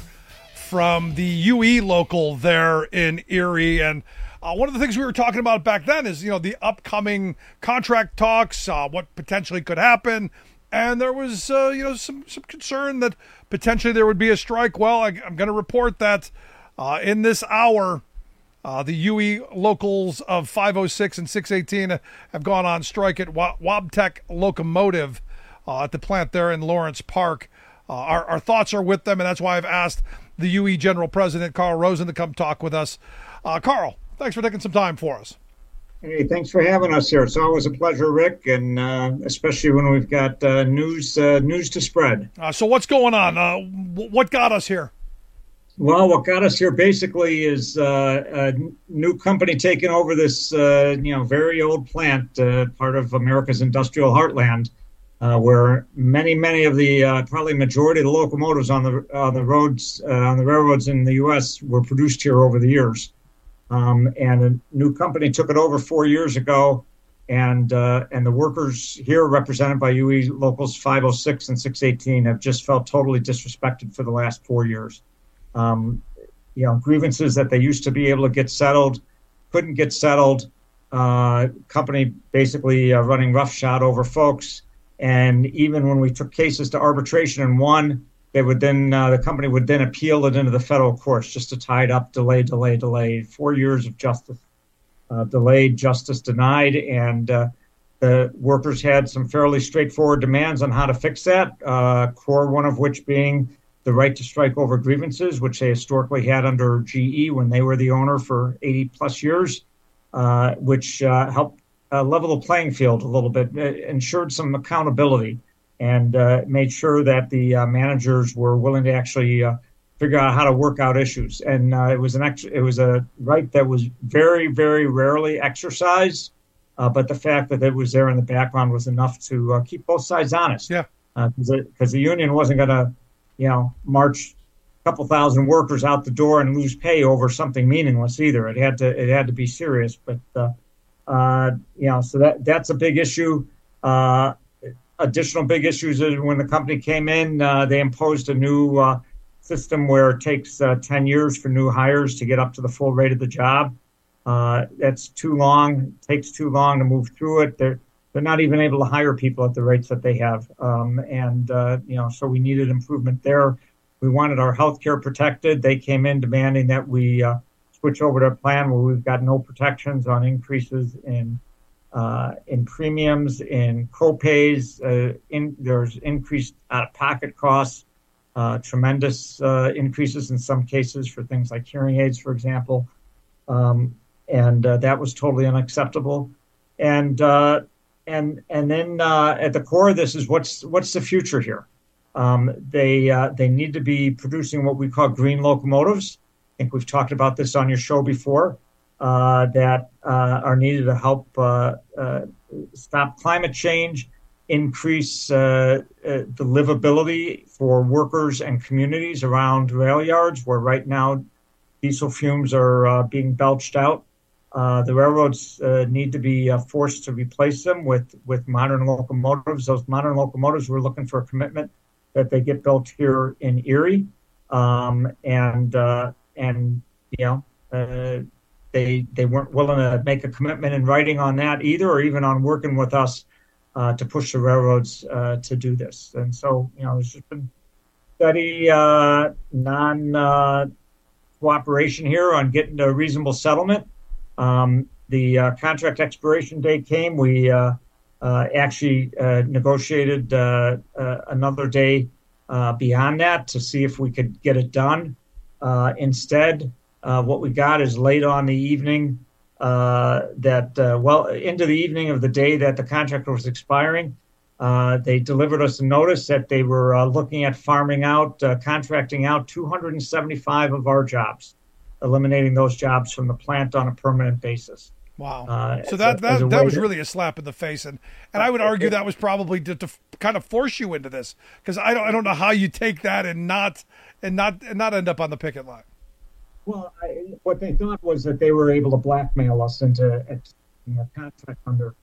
Speaker 5: from the U E local there in Erie. And uh, one of the things we were talking about back then is, you know, the upcoming contract talks, uh, what potentially could happen. And there was, uh, you know, some, some concern that potentially there would be a strike. Well, I, I'm going to report that uh, in this hour, Uh, the U E locals of five oh six and six eighteen have gone on strike at Wabtec Locomotive uh, at the plant there in Lawrence Park. Uh, our, our thoughts are with them, and that's why I've asked the U E General President, Carl Rosen, to come talk with us. Uh, Carl, thanks for taking some time for us.
Speaker 7: Hey, thanks for having us here. It's always a pleasure, Rick, and uh, especially when we've got uh, news uh, news to spread.
Speaker 5: Uh, so what's going on? Uh, w- what got us here?
Speaker 7: Well, what got us here basically is uh, a new company taking over this, uh, you know, very old plant, uh, part of America's industrial heartland, uh, where many, many of the, uh, probably majority of the locomotives on the on the roads, uh, on the railroads in the U S were produced here over the years. Um, and a new company took it over four years ago, and uh, and the workers here, represented by U E locals five oh six and six eighteen, have just felt totally disrespected for the last four years. Um, you know, grievances that they used to be able to get settled, couldn't get settled. Uh, company basically uh, running roughshod over folks. And even when we took cases to arbitration and won, they would then, uh, the company would then appeal it into the federal courts just to tie it up, delay, delay, delay. Four years of justice uh, delayed, justice denied. And uh, the workers had some fairly straightforward demands on how to fix that, uh, core one of which being the right to strike over grievances, which they historically had under G E when they were the owner for eighty plus years, uh, which uh, helped uh, level the playing field a little bit, it ensured some accountability, and uh, made sure that the uh, managers were willing to actually uh, figure out how to work out issues. And uh, it was an ex- it was a right that was very, very rarely exercised, uh, but the fact that it was there in the background was enough to uh, keep both sides honest.
Speaker 5: Yeah,
Speaker 7: because uh, the union wasn't going to, you know, march a couple thousand workers out the door and lose pay over something meaningless either. It had to, it had to be serious. But, uh, uh, you know, so that that's a big issue. Uh, additional big issues is when the company came in, uh, they imposed a new uh, system where it takes uh, ten years for new hires to get up to the full rate of the job. Uh, that's too long. It takes too long to move through it. They're, They're not even able to hire people at the rates that they have. Um, and, uh, you know, so we needed improvement there. We wanted our health care protected. They came in demanding that we uh, switch over to a plan where we've got no protections on increases in uh, in premiums, in co-pays. Uh, in, there's increased out-of-pocket costs, uh, tremendous uh, increases in some cases for things like hearing aids, for example. Um, and uh, that was totally unacceptable. And, uh, And and then uh, at the core of this is what's what's the future here? Um, they uh, they need to be producing what we call green locomotives. I think we've talked about this on your show before. Uh, that uh, are needed to help uh, uh, stop climate change, increase uh, uh, the livability for workers and communities around rail yards, where right now diesel fumes are uh, being belched out. Uh, the railroads uh, need to be uh, forced to replace them with, with modern locomotives. Those modern locomotives, we're looking for a commitment that they get built here in Erie. Um, and, uh, and you know, uh, they they weren't willing to make a commitment in writing on that either, or even on working with us uh, to push the railroads uh, to do this. And so, you know, there's just been steady uh, non uh, cooperation here on getting to a reasonable settlement. Um, the uh, contract expiration date came. We uh, uh, actually uh, negotiated uh, uh, another day uh, beyond that to see if we could get it done. Uh, instead, uh, what we got is late on the evening, uh, that uh, well into the evening of the day that the contract was expiring, Uh, they delivered us a notice that they were uh, looking at farming out, uh, contracting out two hundred seventy-five of our jobs, eliminating those jobs from the plant on a permanent basis.
Speaker 14: Wow.
Speaker 7: Uh,
Speaker 14: so that
Speaker 7: a,
Speaker 14: that, that was
Speaker 7: to,
Speaker 14: really a slap in the face, and, and I would argue that was probably to, to kind of force you into this, because I don't I don't know how you take that and not and not and not end up on the picket line.
Speaker 7: Well, I, what they thought was that they were able to blackmail us into accepting a contract under,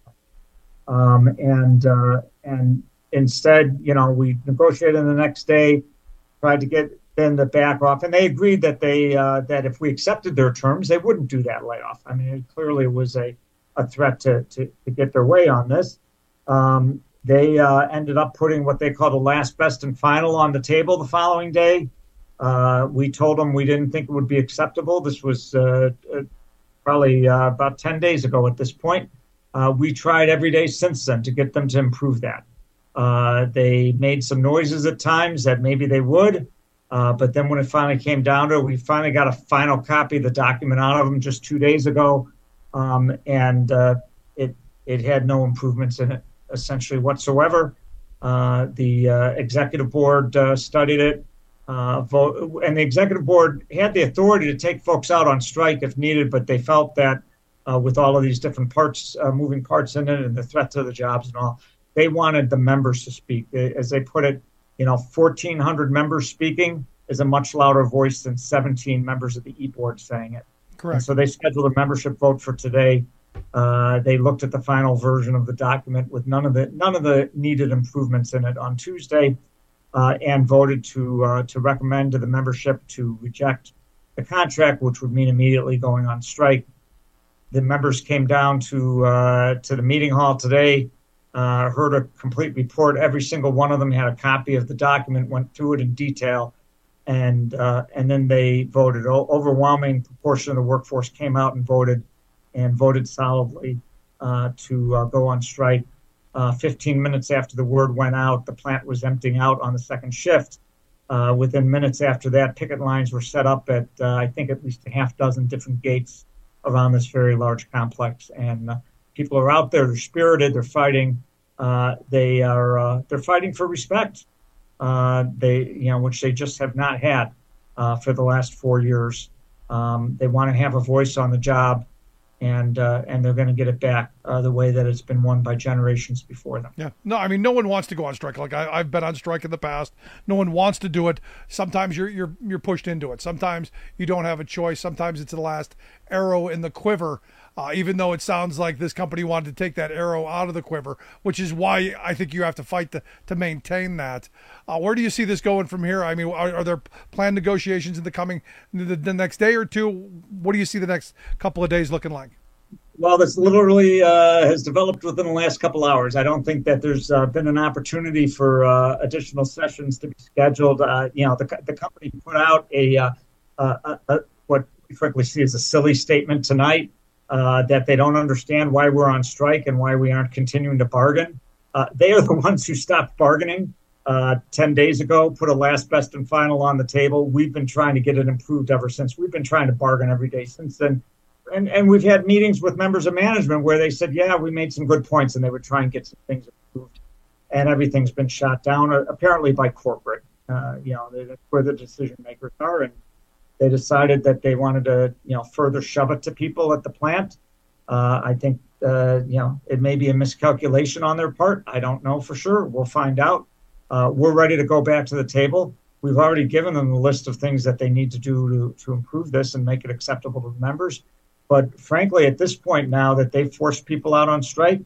Speaker 7: um, and uh, and instead, you know, we negotiated the next day, tried to get them to back off, and they agreed that they uh, that if we accepted their terms, they wouldn't do that layoff. I mean, it clearly was a, a threat to, to, to get their way on this. Um, they uh, ended up putting what they called a last, best, and final on the table the following day. Uh, we told them we didn't think it would be acceptable. This was uh, uh, probably uh, about ten days ago at this point. Uh, we tried every day since then to get them to improve that. Uh, they made some noises at times that maybe they would. Uh, but then when it finally came down to it, we finally got a final copy of the document out of them just two days ago. Um, and uh, it it had no improvements in it, essentially whatsoever. Uh, the uh, executive board uh, studied it. Uh, vote, and the executive board had the authority to take folks out on strike if needed, but they felt that uh, with all of these different parts, uh, moving parts in it and the threat to the jobs and all, they wanted the members to speak. As they put it, you know, fourteen hundred members speaking is a much louder voice than seventeen members of the E-board saying it.
Speaker 14: Correct.
Speaker 7: And so they scheduled a membership vote for today. Uh, they looked at the final version of the document with none of the none of the needed improvements in it on Tuesday, uh, and voted to uh, to recommend to the membership to reject the contract, which would mean immediately going on strike. The members came down to uh, to the meeting hall today. Uh, heard a complete report. Every single one of them had a copy of the document, went through it in detail, and uh, and then they voted. O- overwhelming proportion of the workforce came out and voted, and voted solidly uh, to uh, go on strike. Uh, fifteen minutes after the word went out, the plant was emptying out on the second shift. Uh, within minutes after that, picket lines were set up at, uh, I think, at least a half dozen different gates around this very large complex. And uh, people are out there, they're spirited, they're fighting. Uh, they are uh, they're fighting for respect. Uh, they you know which they just have not had uh, for the last four years. Um, they want to have a voice on the job, and uh, and they're going to get it back uh, the way that it's been won by generations before them.
Speaker 14: Yeah, no, I mean, no one wants to go on strike. Like I, I've been on strike in the past. No one wants to do it. Sometimes you're you're you're pushed into it. Sometimes you don't have a choice. Sometimes it's the last arrow in the quiver. Uh, even though it sounds like this company wanted to take that arrow out of the quiver, which is why I think you have to fight to, to maintain that. Uh, where do you see this going from here? I mean, are, are there planned negotiations in the coming, the, the next day or two? What do you see the next couple of days looking like?
Speaker 7: Well, this literally uh, has developed within the last couple hours. I don't think that there's uh, been an opportunity for uh, additional sessions to be scheduled. Uh, you know, the, the company put out a, uh, a, a what we frankly see as a silly statement tonight. Uh, that they don't understand why we're on strike and why we aren't continuing to bargain. Uh, they are the ones who stopped bargaining uh, ten days ago, put a last, best, and final on the table. We've been trying to get it improved ever since. We've been trying to bargain every day since then. And, and we've had meetings with members of management where they said, yeah, we made some good points, and they would try and get some things improved. And everything's been shot down, uh, apparently by corporate. Uh, you know, that's where the decision makers are. And they decided that they wanted to, you know, further shove it to people at the plant. Uh, I think, uh, you know, it may be a miscalculation on their part. I don't know for sure. We'll find out. Uh, we're ready to go back to the table. We've already given them the list of things that they need to do to, to improve this and make it acceptable to the members. But frankly, at this point now that they've forced people out on strike,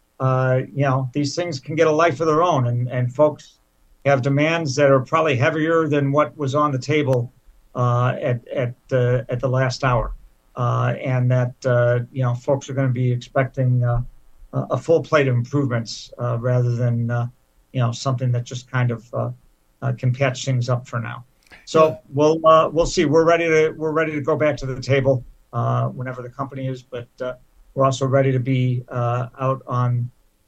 Speaker 7: uh, you know, these things can get a life of their own. And, and folks have demands that are probably heavier than what was on the table Uh, at at uh, at the last hour, uh, and that uh, you know folks are going to be expecting uh, a full plate of improvements uh, rather than uh, you know something that just kind of uh, uh, can patch things up for now. So yeah. we'll uh, we'll see. We're ready to we're ready to go back to the table uh, whenever the company is, but uh, we're also ready to be uh, out on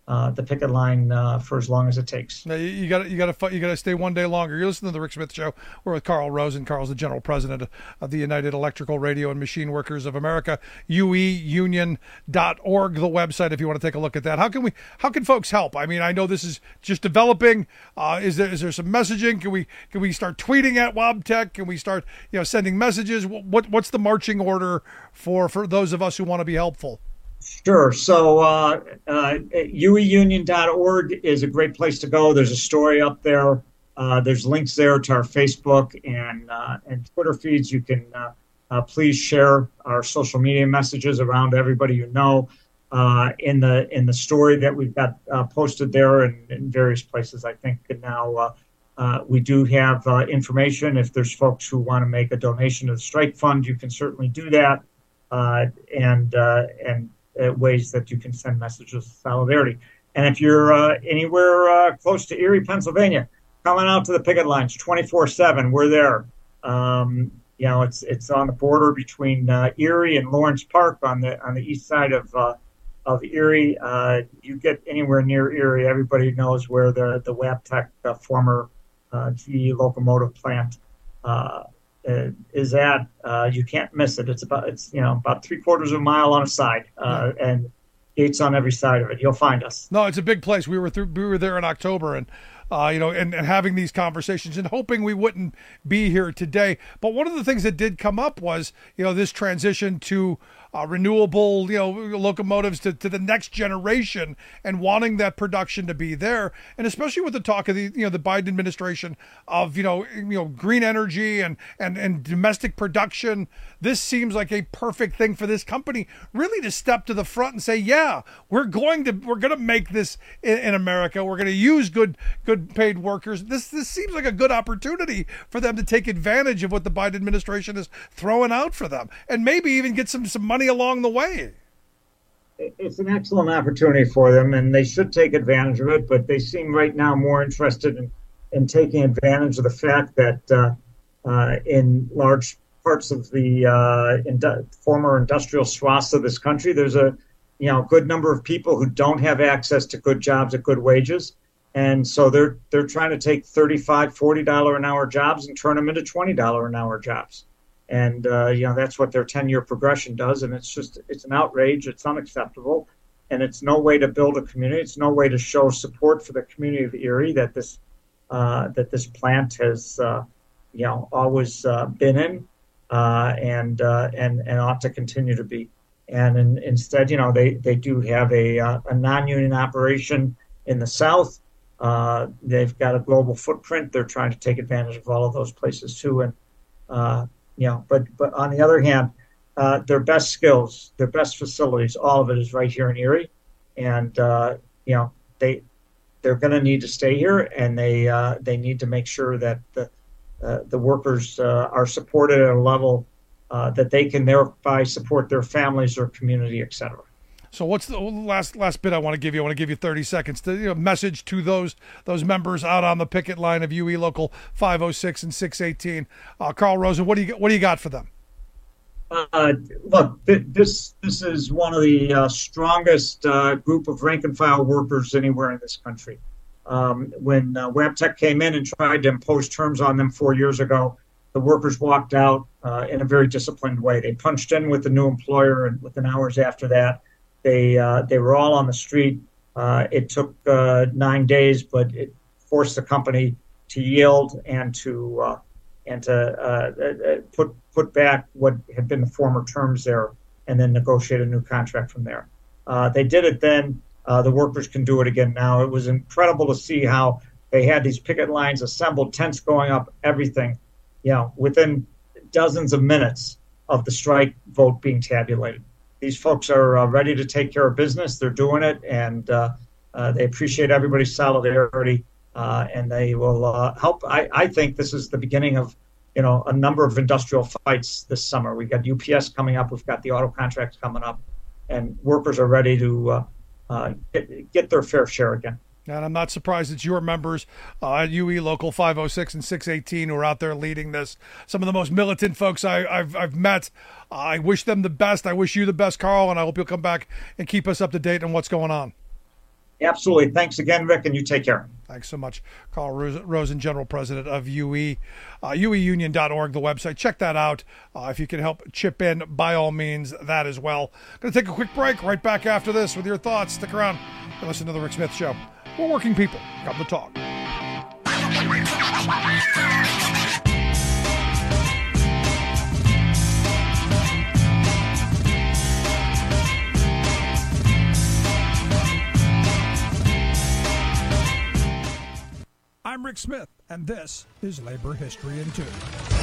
Speaker 7: uh, the picket line uh, for as long as it takes.
Speaker 14: Now, you got you got to you got to stay one day longer. You're listening to the Rick Smith Show. We're with Carl Rosen. Carl's the general president of the United Electrical Radio and Machine Workers of America. U E union dot org, the website, if you want to take a look at that. How can we? How can folks help? I mean, I know this is just developing. Uh, is there is there some messaging? Can we can we start tweeting at WobTech? Can we start you know sending messages? What what's the marching order for for those of us who want to be helpful?
Speaker 7: Sure. So uh, uh, U E union dot org is a great place to go. There's a story up there. Uh, there's links there to our Facebook and uh, and Twitter feeds. You can uh, uh, please share our social media messages around to everybody you know. Uh, in the in the story that we've got uh, posted there and in various places, I think now uh, uh, we do have uh, information. If there's folks who want to make a donation to the strike fund, you can certainly do that. Uh, and uh, and Uh, ways that you can send messages of solidarity. And if you're uh, anywhere uh, close to Erie, Pennsylvania, coming out to the picket lines twenty-four seven, we're there. Um, you know, it's it's on the border between uh, Erie and Lawrence Park on the on the east side of uh, of Erie. Uh, you get anywhere near Erie, everybody knows where the the WabTech uh, former uh, G E locomotive plant uh, Uh, is at. Uh, you can't miss it. It's about it's you know about three quarters of a mile on a side, uh, and gates on every side of it. You'll find us.
Speaker 14: No, it's a big place. We were through, we were there in October, and uh, you know, and, and having these conversations and hoping we wouldn't be here today. But one of the things that did come up was you know this transition to uh, renewable you know locomotives to, to the next generation and wanting that production to be there, and especially with the talk of the you know the Biden administration of you know you know green energy and and and domestic production. This seems like a perfect thing for this company really to step to the front and say, yeah, we're going to we're going to make this in, in America. We're going to use good good paid workers. This this seems like a good opportunity for them to take advantage of what the Biden administration is throwing out for them, and maybe even get some some money along the way.
Speaker 7: It's an excellent opportunity for them, and they should take advantage of it. But they seem right now more interested in, in taking advantage of the fact that uh, uh, in large parts of the uh, indu- former industrial swaths of this country, there's a you know good number of people who don't have access to good jobs at good wages, and so they're they're trying to take thirty-five, forty dollars an hour jobs and turn them into twenty dollars an hour jobs. And, uh, you know, that's what their ten-year progression does. And it's just, it's an outrage. It's unacceptable. And it's no way to build a community. It's no way to show support for the community of Erie that this, uh, that this plant has, uh, you know, always uh, been in uh, and, uh, and, and ought to continue to be. And in, instead, you know, they, they do have a, uh, a non-union operation in the South. Uh, they've got a global footprint. They're trying to take advantage of all of those places too. And, uh, You know, but but on the other hand, uh, their best skills, their best facilities, all of it is right here in Erie, and uh, you know they they're going to need to stay here, and they uh, they need to make sure that the uh, the workers uh, are supported at a level uh, that they can thereby support their families, their community, et cetera.
Speaker 14: So what's the last last bit I want to give you? I want to give you thirty seconds to you know, message to those those members out on the picket line of U E Local five oh six and six eighteen. Uh, Carl Rosen, what do you what do you got for them?
Speaker 7: Uh, look, th- this this is one of the uh, strongest uh, group of rank and file workers anywhere in this country. Um, when uh, WabTech came in and tried to impose terms on them four years ago, the workers walked out uh, in a very disciplined way. They punched in with the new employer, and within hours after that, They uh, they were all on the street. Uh, it took uh, nine days, but it forced the company to yield and to uh, and to uh, put put back what had been the former terms there, and then negotiate a new contract from there. Uh, they did it then. Uh, the workers can do it again now. It was incredible to see how they had these picket lines assembled, tents going up, everything. You know, within dozens of minutes of the strike vote being tabulated. These folks are uh, ready to take care of business. They're doing it, and uh, uh, they appreciate everybody's solidarity, uh, and they will uh, help. I, I think this is the beginning of, you know, a number of industrial fights this summer. We've got U P S coming up. We've got the auto contracts coming up, and workers are ready to uh, uh, get, get their fair share again.
Speaker 14: And I'm not surprised it's your members uh, at U E Local five oh six and six eighteen who are out there leading this. Some of the most militant folks I, I've I've met. Uh, I wish them the best. I wish you the best, Carl, and I hope you'll come back and keep us up to date on what's going on.
Speaker 7: Absolutely. Thanks again, Rick, and you take care.
Speaker 14: Thanks so much. Carl Rosen, General President of U E, uh, U E union dot org, the website. Check that out. Uh, if you can help chip in, by all means, that as well. Going to take a quick break. Right back after this with your thoughts. Stick around and listen to The Rick Smith Show. We're working people. Come to talk.
Speaker 5: I'm Rick Smith, and this is Labor History in Two.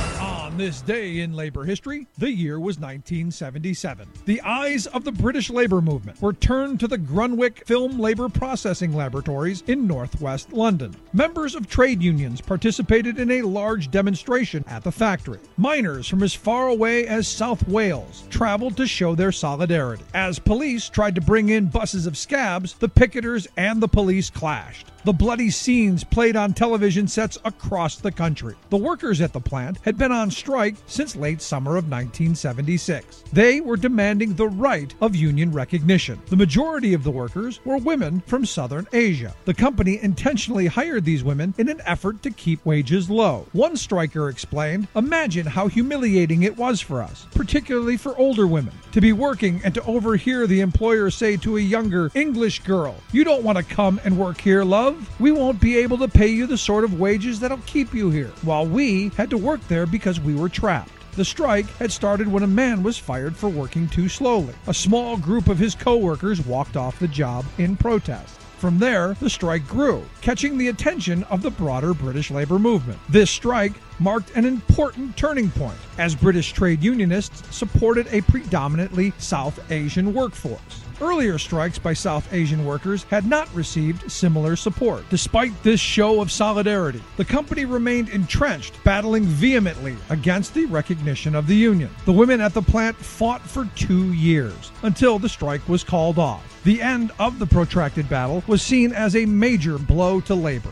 Speaker 5: On this day in labor history, the year was nineteen seventy-seven. The eyes of the British labor movement were turned to the Grunwick Film Labor Processing Laboratories in northwest London. Members of trade unions participated in a large demonstration at the factory. Miners from as far away as South Wales traveled to show their solidarity. As police tried to bring in buses of scabs, the picketers and the police clashed. The bloody scenes played on television sets across the country. The workers at the plant had been on strike since late summer of nineteen seventy-six. They were demanding the right of union recognition. The majority of the workers were women from Southern Asia. The company intentionally hired these women in an effort to keep wages low. One striker explained, "Imagine how humiliating it was for us, particularly for older women, to be working and to overhear the employer say to a younger English girl, 'You don't want to come and work here, love. We won't be able to pay you the sort of wages that'll keep you here,' while we had to work there because we were trapped." The strike had started when a man was fired for working too slowly. A small group of his co-workers walked off the job in protest. From there, the strike grew, catching the attention of the broader British labor movement. This strike marked an important turning point, as British trade unionists supported a predominantly South Asian workforce. Earlier strikes by South Asian workers had not received similar support. Despite this show of solidarity, the company remained entrenched, battling vehemently against the recognition of the union. The women at the plant fought for two years, until the strike was called off. The end of the protracted battle was seen as a major blow to labor.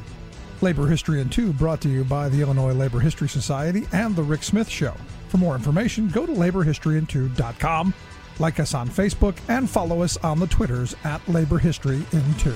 Speaker 5: Labor History in Two brought to you by the Illinois Labor History Society and The Rick Smith Show. For more information, go to labor history in two dot com. Like us on Facebook and follow us on the Twitters at Labor History in Two.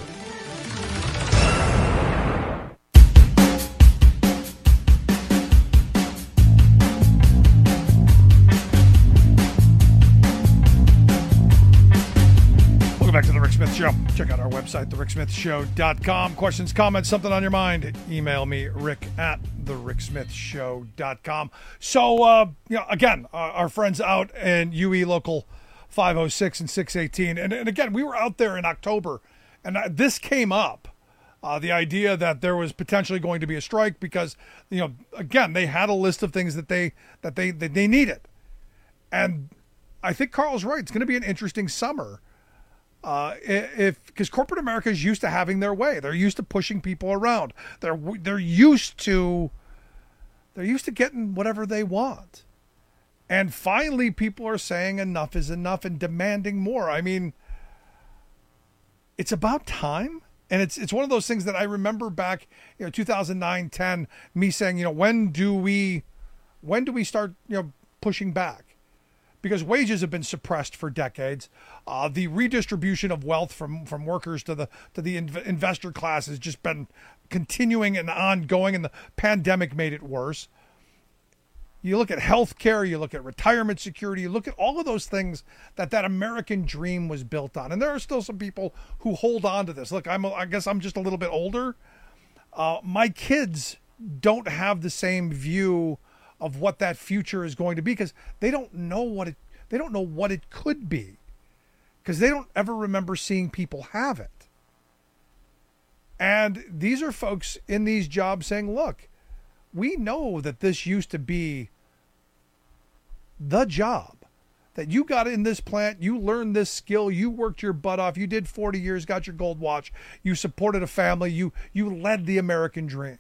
Speaker 14: Welcome back to The Rick Smith Show. Check out our website, the rick smith show dot com. Questions, comments, something on your mind, email me, rick at the rick smith show dot com. So, uh, you know, again, uh, our friends out in U E Local five oh six and six eighteen. And, and again, we were out there in October, and this came up, uh, the idea that there was potentially going to be a strike because, you know, again, they had a list of things that they that they that they needed. And I think Carl's right. It's going to be an interesting summer. Uh, if because corporate America is used to having their way. They're used to pushing people around. They're they're used to they're used to getting whatever they want. And finally, people are saying enough is enough and demanding more. I mean, it's about time. And it's it's one of those things that I remember back, you know, two thousand nine, ten, me saying, you know, when do we, when do we start, you know, pushing back? Because wages have been suppressed for decades. Uh, the redistribution of wealth from, from workers to the to the inv- investor class has just been continuing and ongoing, and the pandemic made it worse. You look at healthcare, you look at retirement security, you look at all of those things that that American dream was built on. And there are still some people who hold on to this. Look, I'm, I guess I'm just a little bit older. Uh, my kids don't have the same view of what that future is going to be because they don't know what it, they don't know what it could be because they don't ever remember seeing people have it. And these are folks in these jobs saying, look, we know that this used to be the job, that you got in this plant, you learned this skill, you worked your butt off, you did forty years, got your gold watch, you supported a family, you you led the American dream.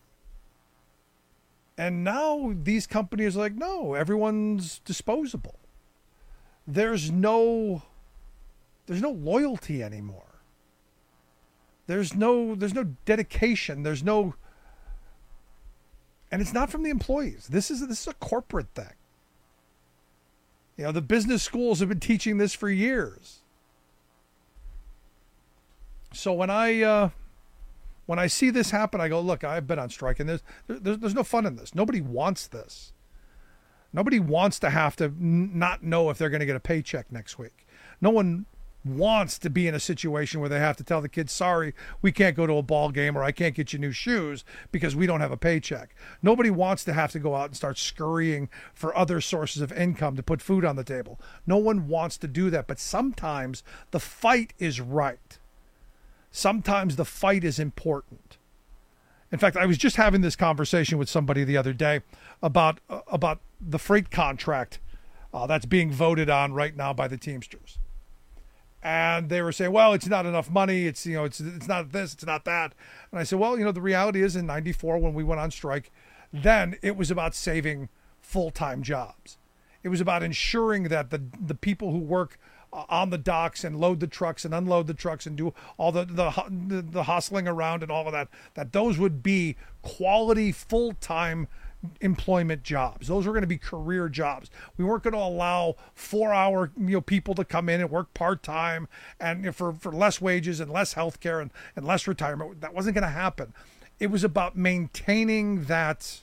Speaker 14: And now these companies are like, no, everyone's disposable. There's no there's no loyalty anymore. There's no there's no dedication, there's no And it's not from the employees. This is this is a corporate thing. You know, the business schools have been teaching this for years. So when I uh, when I see this happen, I go, look, I've been on strike, and there's, there's there's no fun in this. Nobody wants this. Nobody wants to have to n- not know if they're going to get a paycheck next week. No one wants to be in a situation where they have to tell the kids, sorry, we can't go to a ball game, or I can't get you new shoes because we don't have a paycheck. Nobody wants to have to go out and start scurrying for other sources of income to put food on the table. No one wants to do that, but sometimes the fight is right. Sometimes the fight is important. In fact, I was just having this conversation with somebody the other day about uh, about the freight contract uh, that's being voted on right now by the Teamsters. And they were saying, well, it's not enough money. It's, you know, it's it's not this, it's not that. And I said, well, you know, the reality is in ninety-four when we went on strike, then it was about saving full-time jobs. It was about ensuring that the the people who work on the docks and load the trucks and unload the trucks and do all the the the, the hustling around and all of that, that those would be quality full-time employment jobs. Those were going to be career jobs. We weren't going to allow four-hour you know people to come in and work part-time and for, for less wages and less health care and, and less retirement. That wasn't going to happen. It was about maintaining that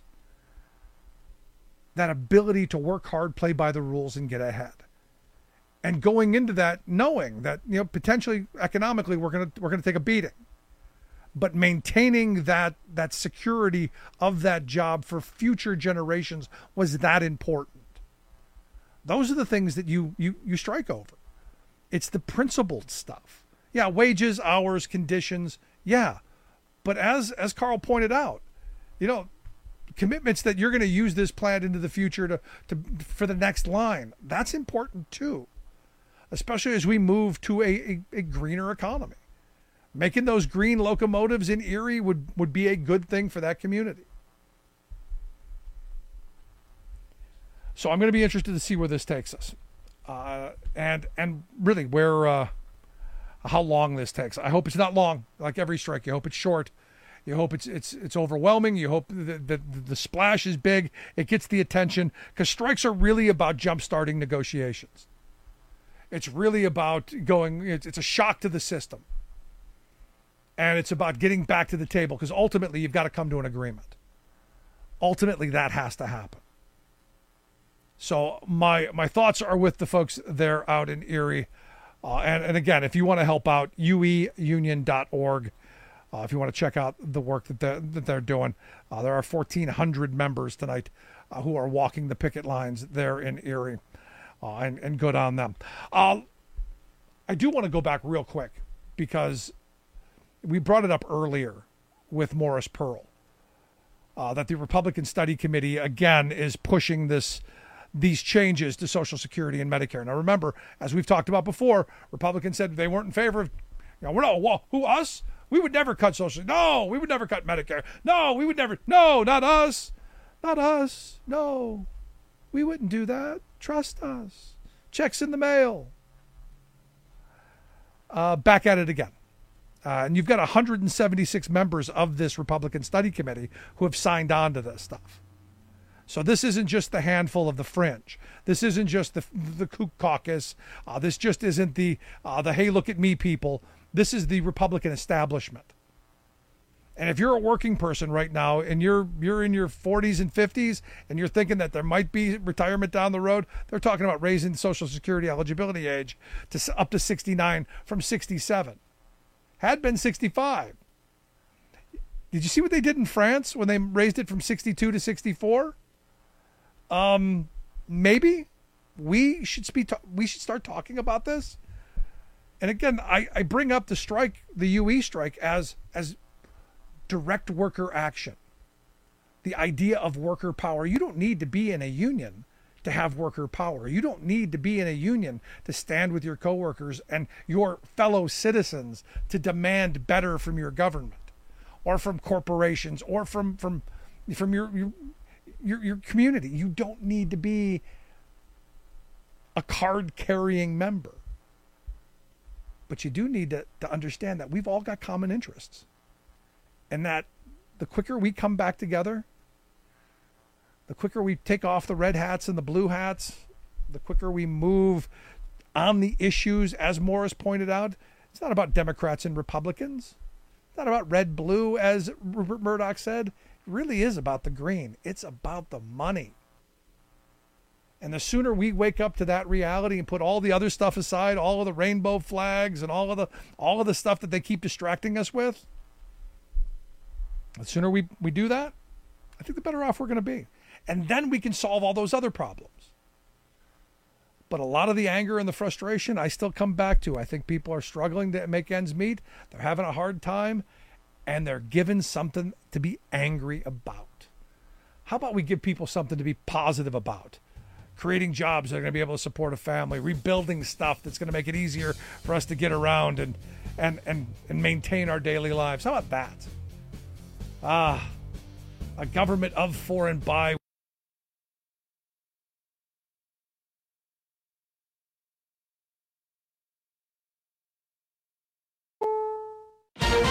Speaker 14: that ability to work hard, play by the rules, and get ahead. And going into that knowing that you know potentially economically we're going to we're going to take a beating. But maintaining that that security of that job for future generations was that important. Those are the things that you you you strike over. It's the principled stuff. Yeah, wages, hours, conditions, yeah. But as as Carl pointed out, you know, commitments that you're going to use this plant into the future to, to for the next line, that's important too. Especially as we move to a, a, a greener economy. Making those green locomotives in Erie would, would be a good thing for that community. So I'm going to be interested to see where this takes us. Uh, and and really where uh, how long this takes. I hope it's not long, like every strike. You hope it's short. You hope it's it's it's overwhelming. You hope that the, the, the splash is big. It gets the attention, because strikes are really about jump-starting negotiations. It's really about going, it's, it's a shock to the system. And it's about getting back to the table, because ultimately you've got to come to an agreement. Ultimately, that has to happen. So my my thoughts are with the folks there out in Erie. Uh, and, and again, if you want to help out, U E union dot org. Uh, if you want to check out the work that they're, that they're doing. Uh, there are fourteen hundred members tonight uh, who are walking the picket lines there in Erie. Uh, and, and good on them. Uh, I do want to go back real quick, because we brought it up earlier with Morris Pearl, uh, that the Republican Study Committee, again, is pushing this these changes to Social Security and Medicare. Now, remember, as we've talked about before, Republicans said they weren't in favor of, you know, we're not, well, who, us? We would never cut Social No, we would never cut Medicare. No, we would never. No, not us. Not us. No, we wouldn't do that. Trust us. Checks in the mail. Uh, back at it again. Uh, and you've got one hundred seventy-six members of this Republican Study Committee who have signed on to this stuff. So this isn't just the handful of the fringe. This isn't just the the Kook caucus. Uh, this just isn't the uh, the hey, look at me people. This is the Republican establishment. And if you're a working person right now and you're you're in your forties and fifties and you're thinking that there might be retirement down the road, they're talking about raising the Social Security eligibility age to up to sixty-nine from sixty-seven. Had been sixty-five. Did you see what they did in France when they raised it from sixty-two to sixty-four? Um, maybe we should speak. Ta- we should start talking about this. And again, I, I bring up the strike, the U E strike, as as direct worker action. The idea of worker power. You don't need to be in a union to have worker power. You don't need to be in a union to stand with your coworkers and your fellow citizens to demand better from your government or from corporations or from from from your your your, your community. You don't need to be a card-carrying member. But you do need to, to understand that we've all got common interests. And that the quicker we come back together, the quicker we take off the red hats and the blue hats, the quicker we move on the issues, as Morris pointed out,
Speaker 5: It's not about Democrats and Republicans. It's not about red, blue, as Rupert Murdoch said. It really is about the green. It's about the money. And the sooner we wake up to that reality and put all the other stuff aside, all of the rainbow flags and all of the all of the stuff that they keep distracting us with, the sooner we, we do that, I think the better off we're going to be. And then we can solve all those other problems. But a lot of the anger and the frustration, I still come back to. I think people are struggling to make ends meet. They're having a hard time, and they're given something to be angry about. How about we give people something to be positive about? Creating jobs that are going to be able to support a family, rebuilding stuff that's going to make it easier for us to get around and and and, and maintain our daily lives. How about that? Ah, a government of, for, and by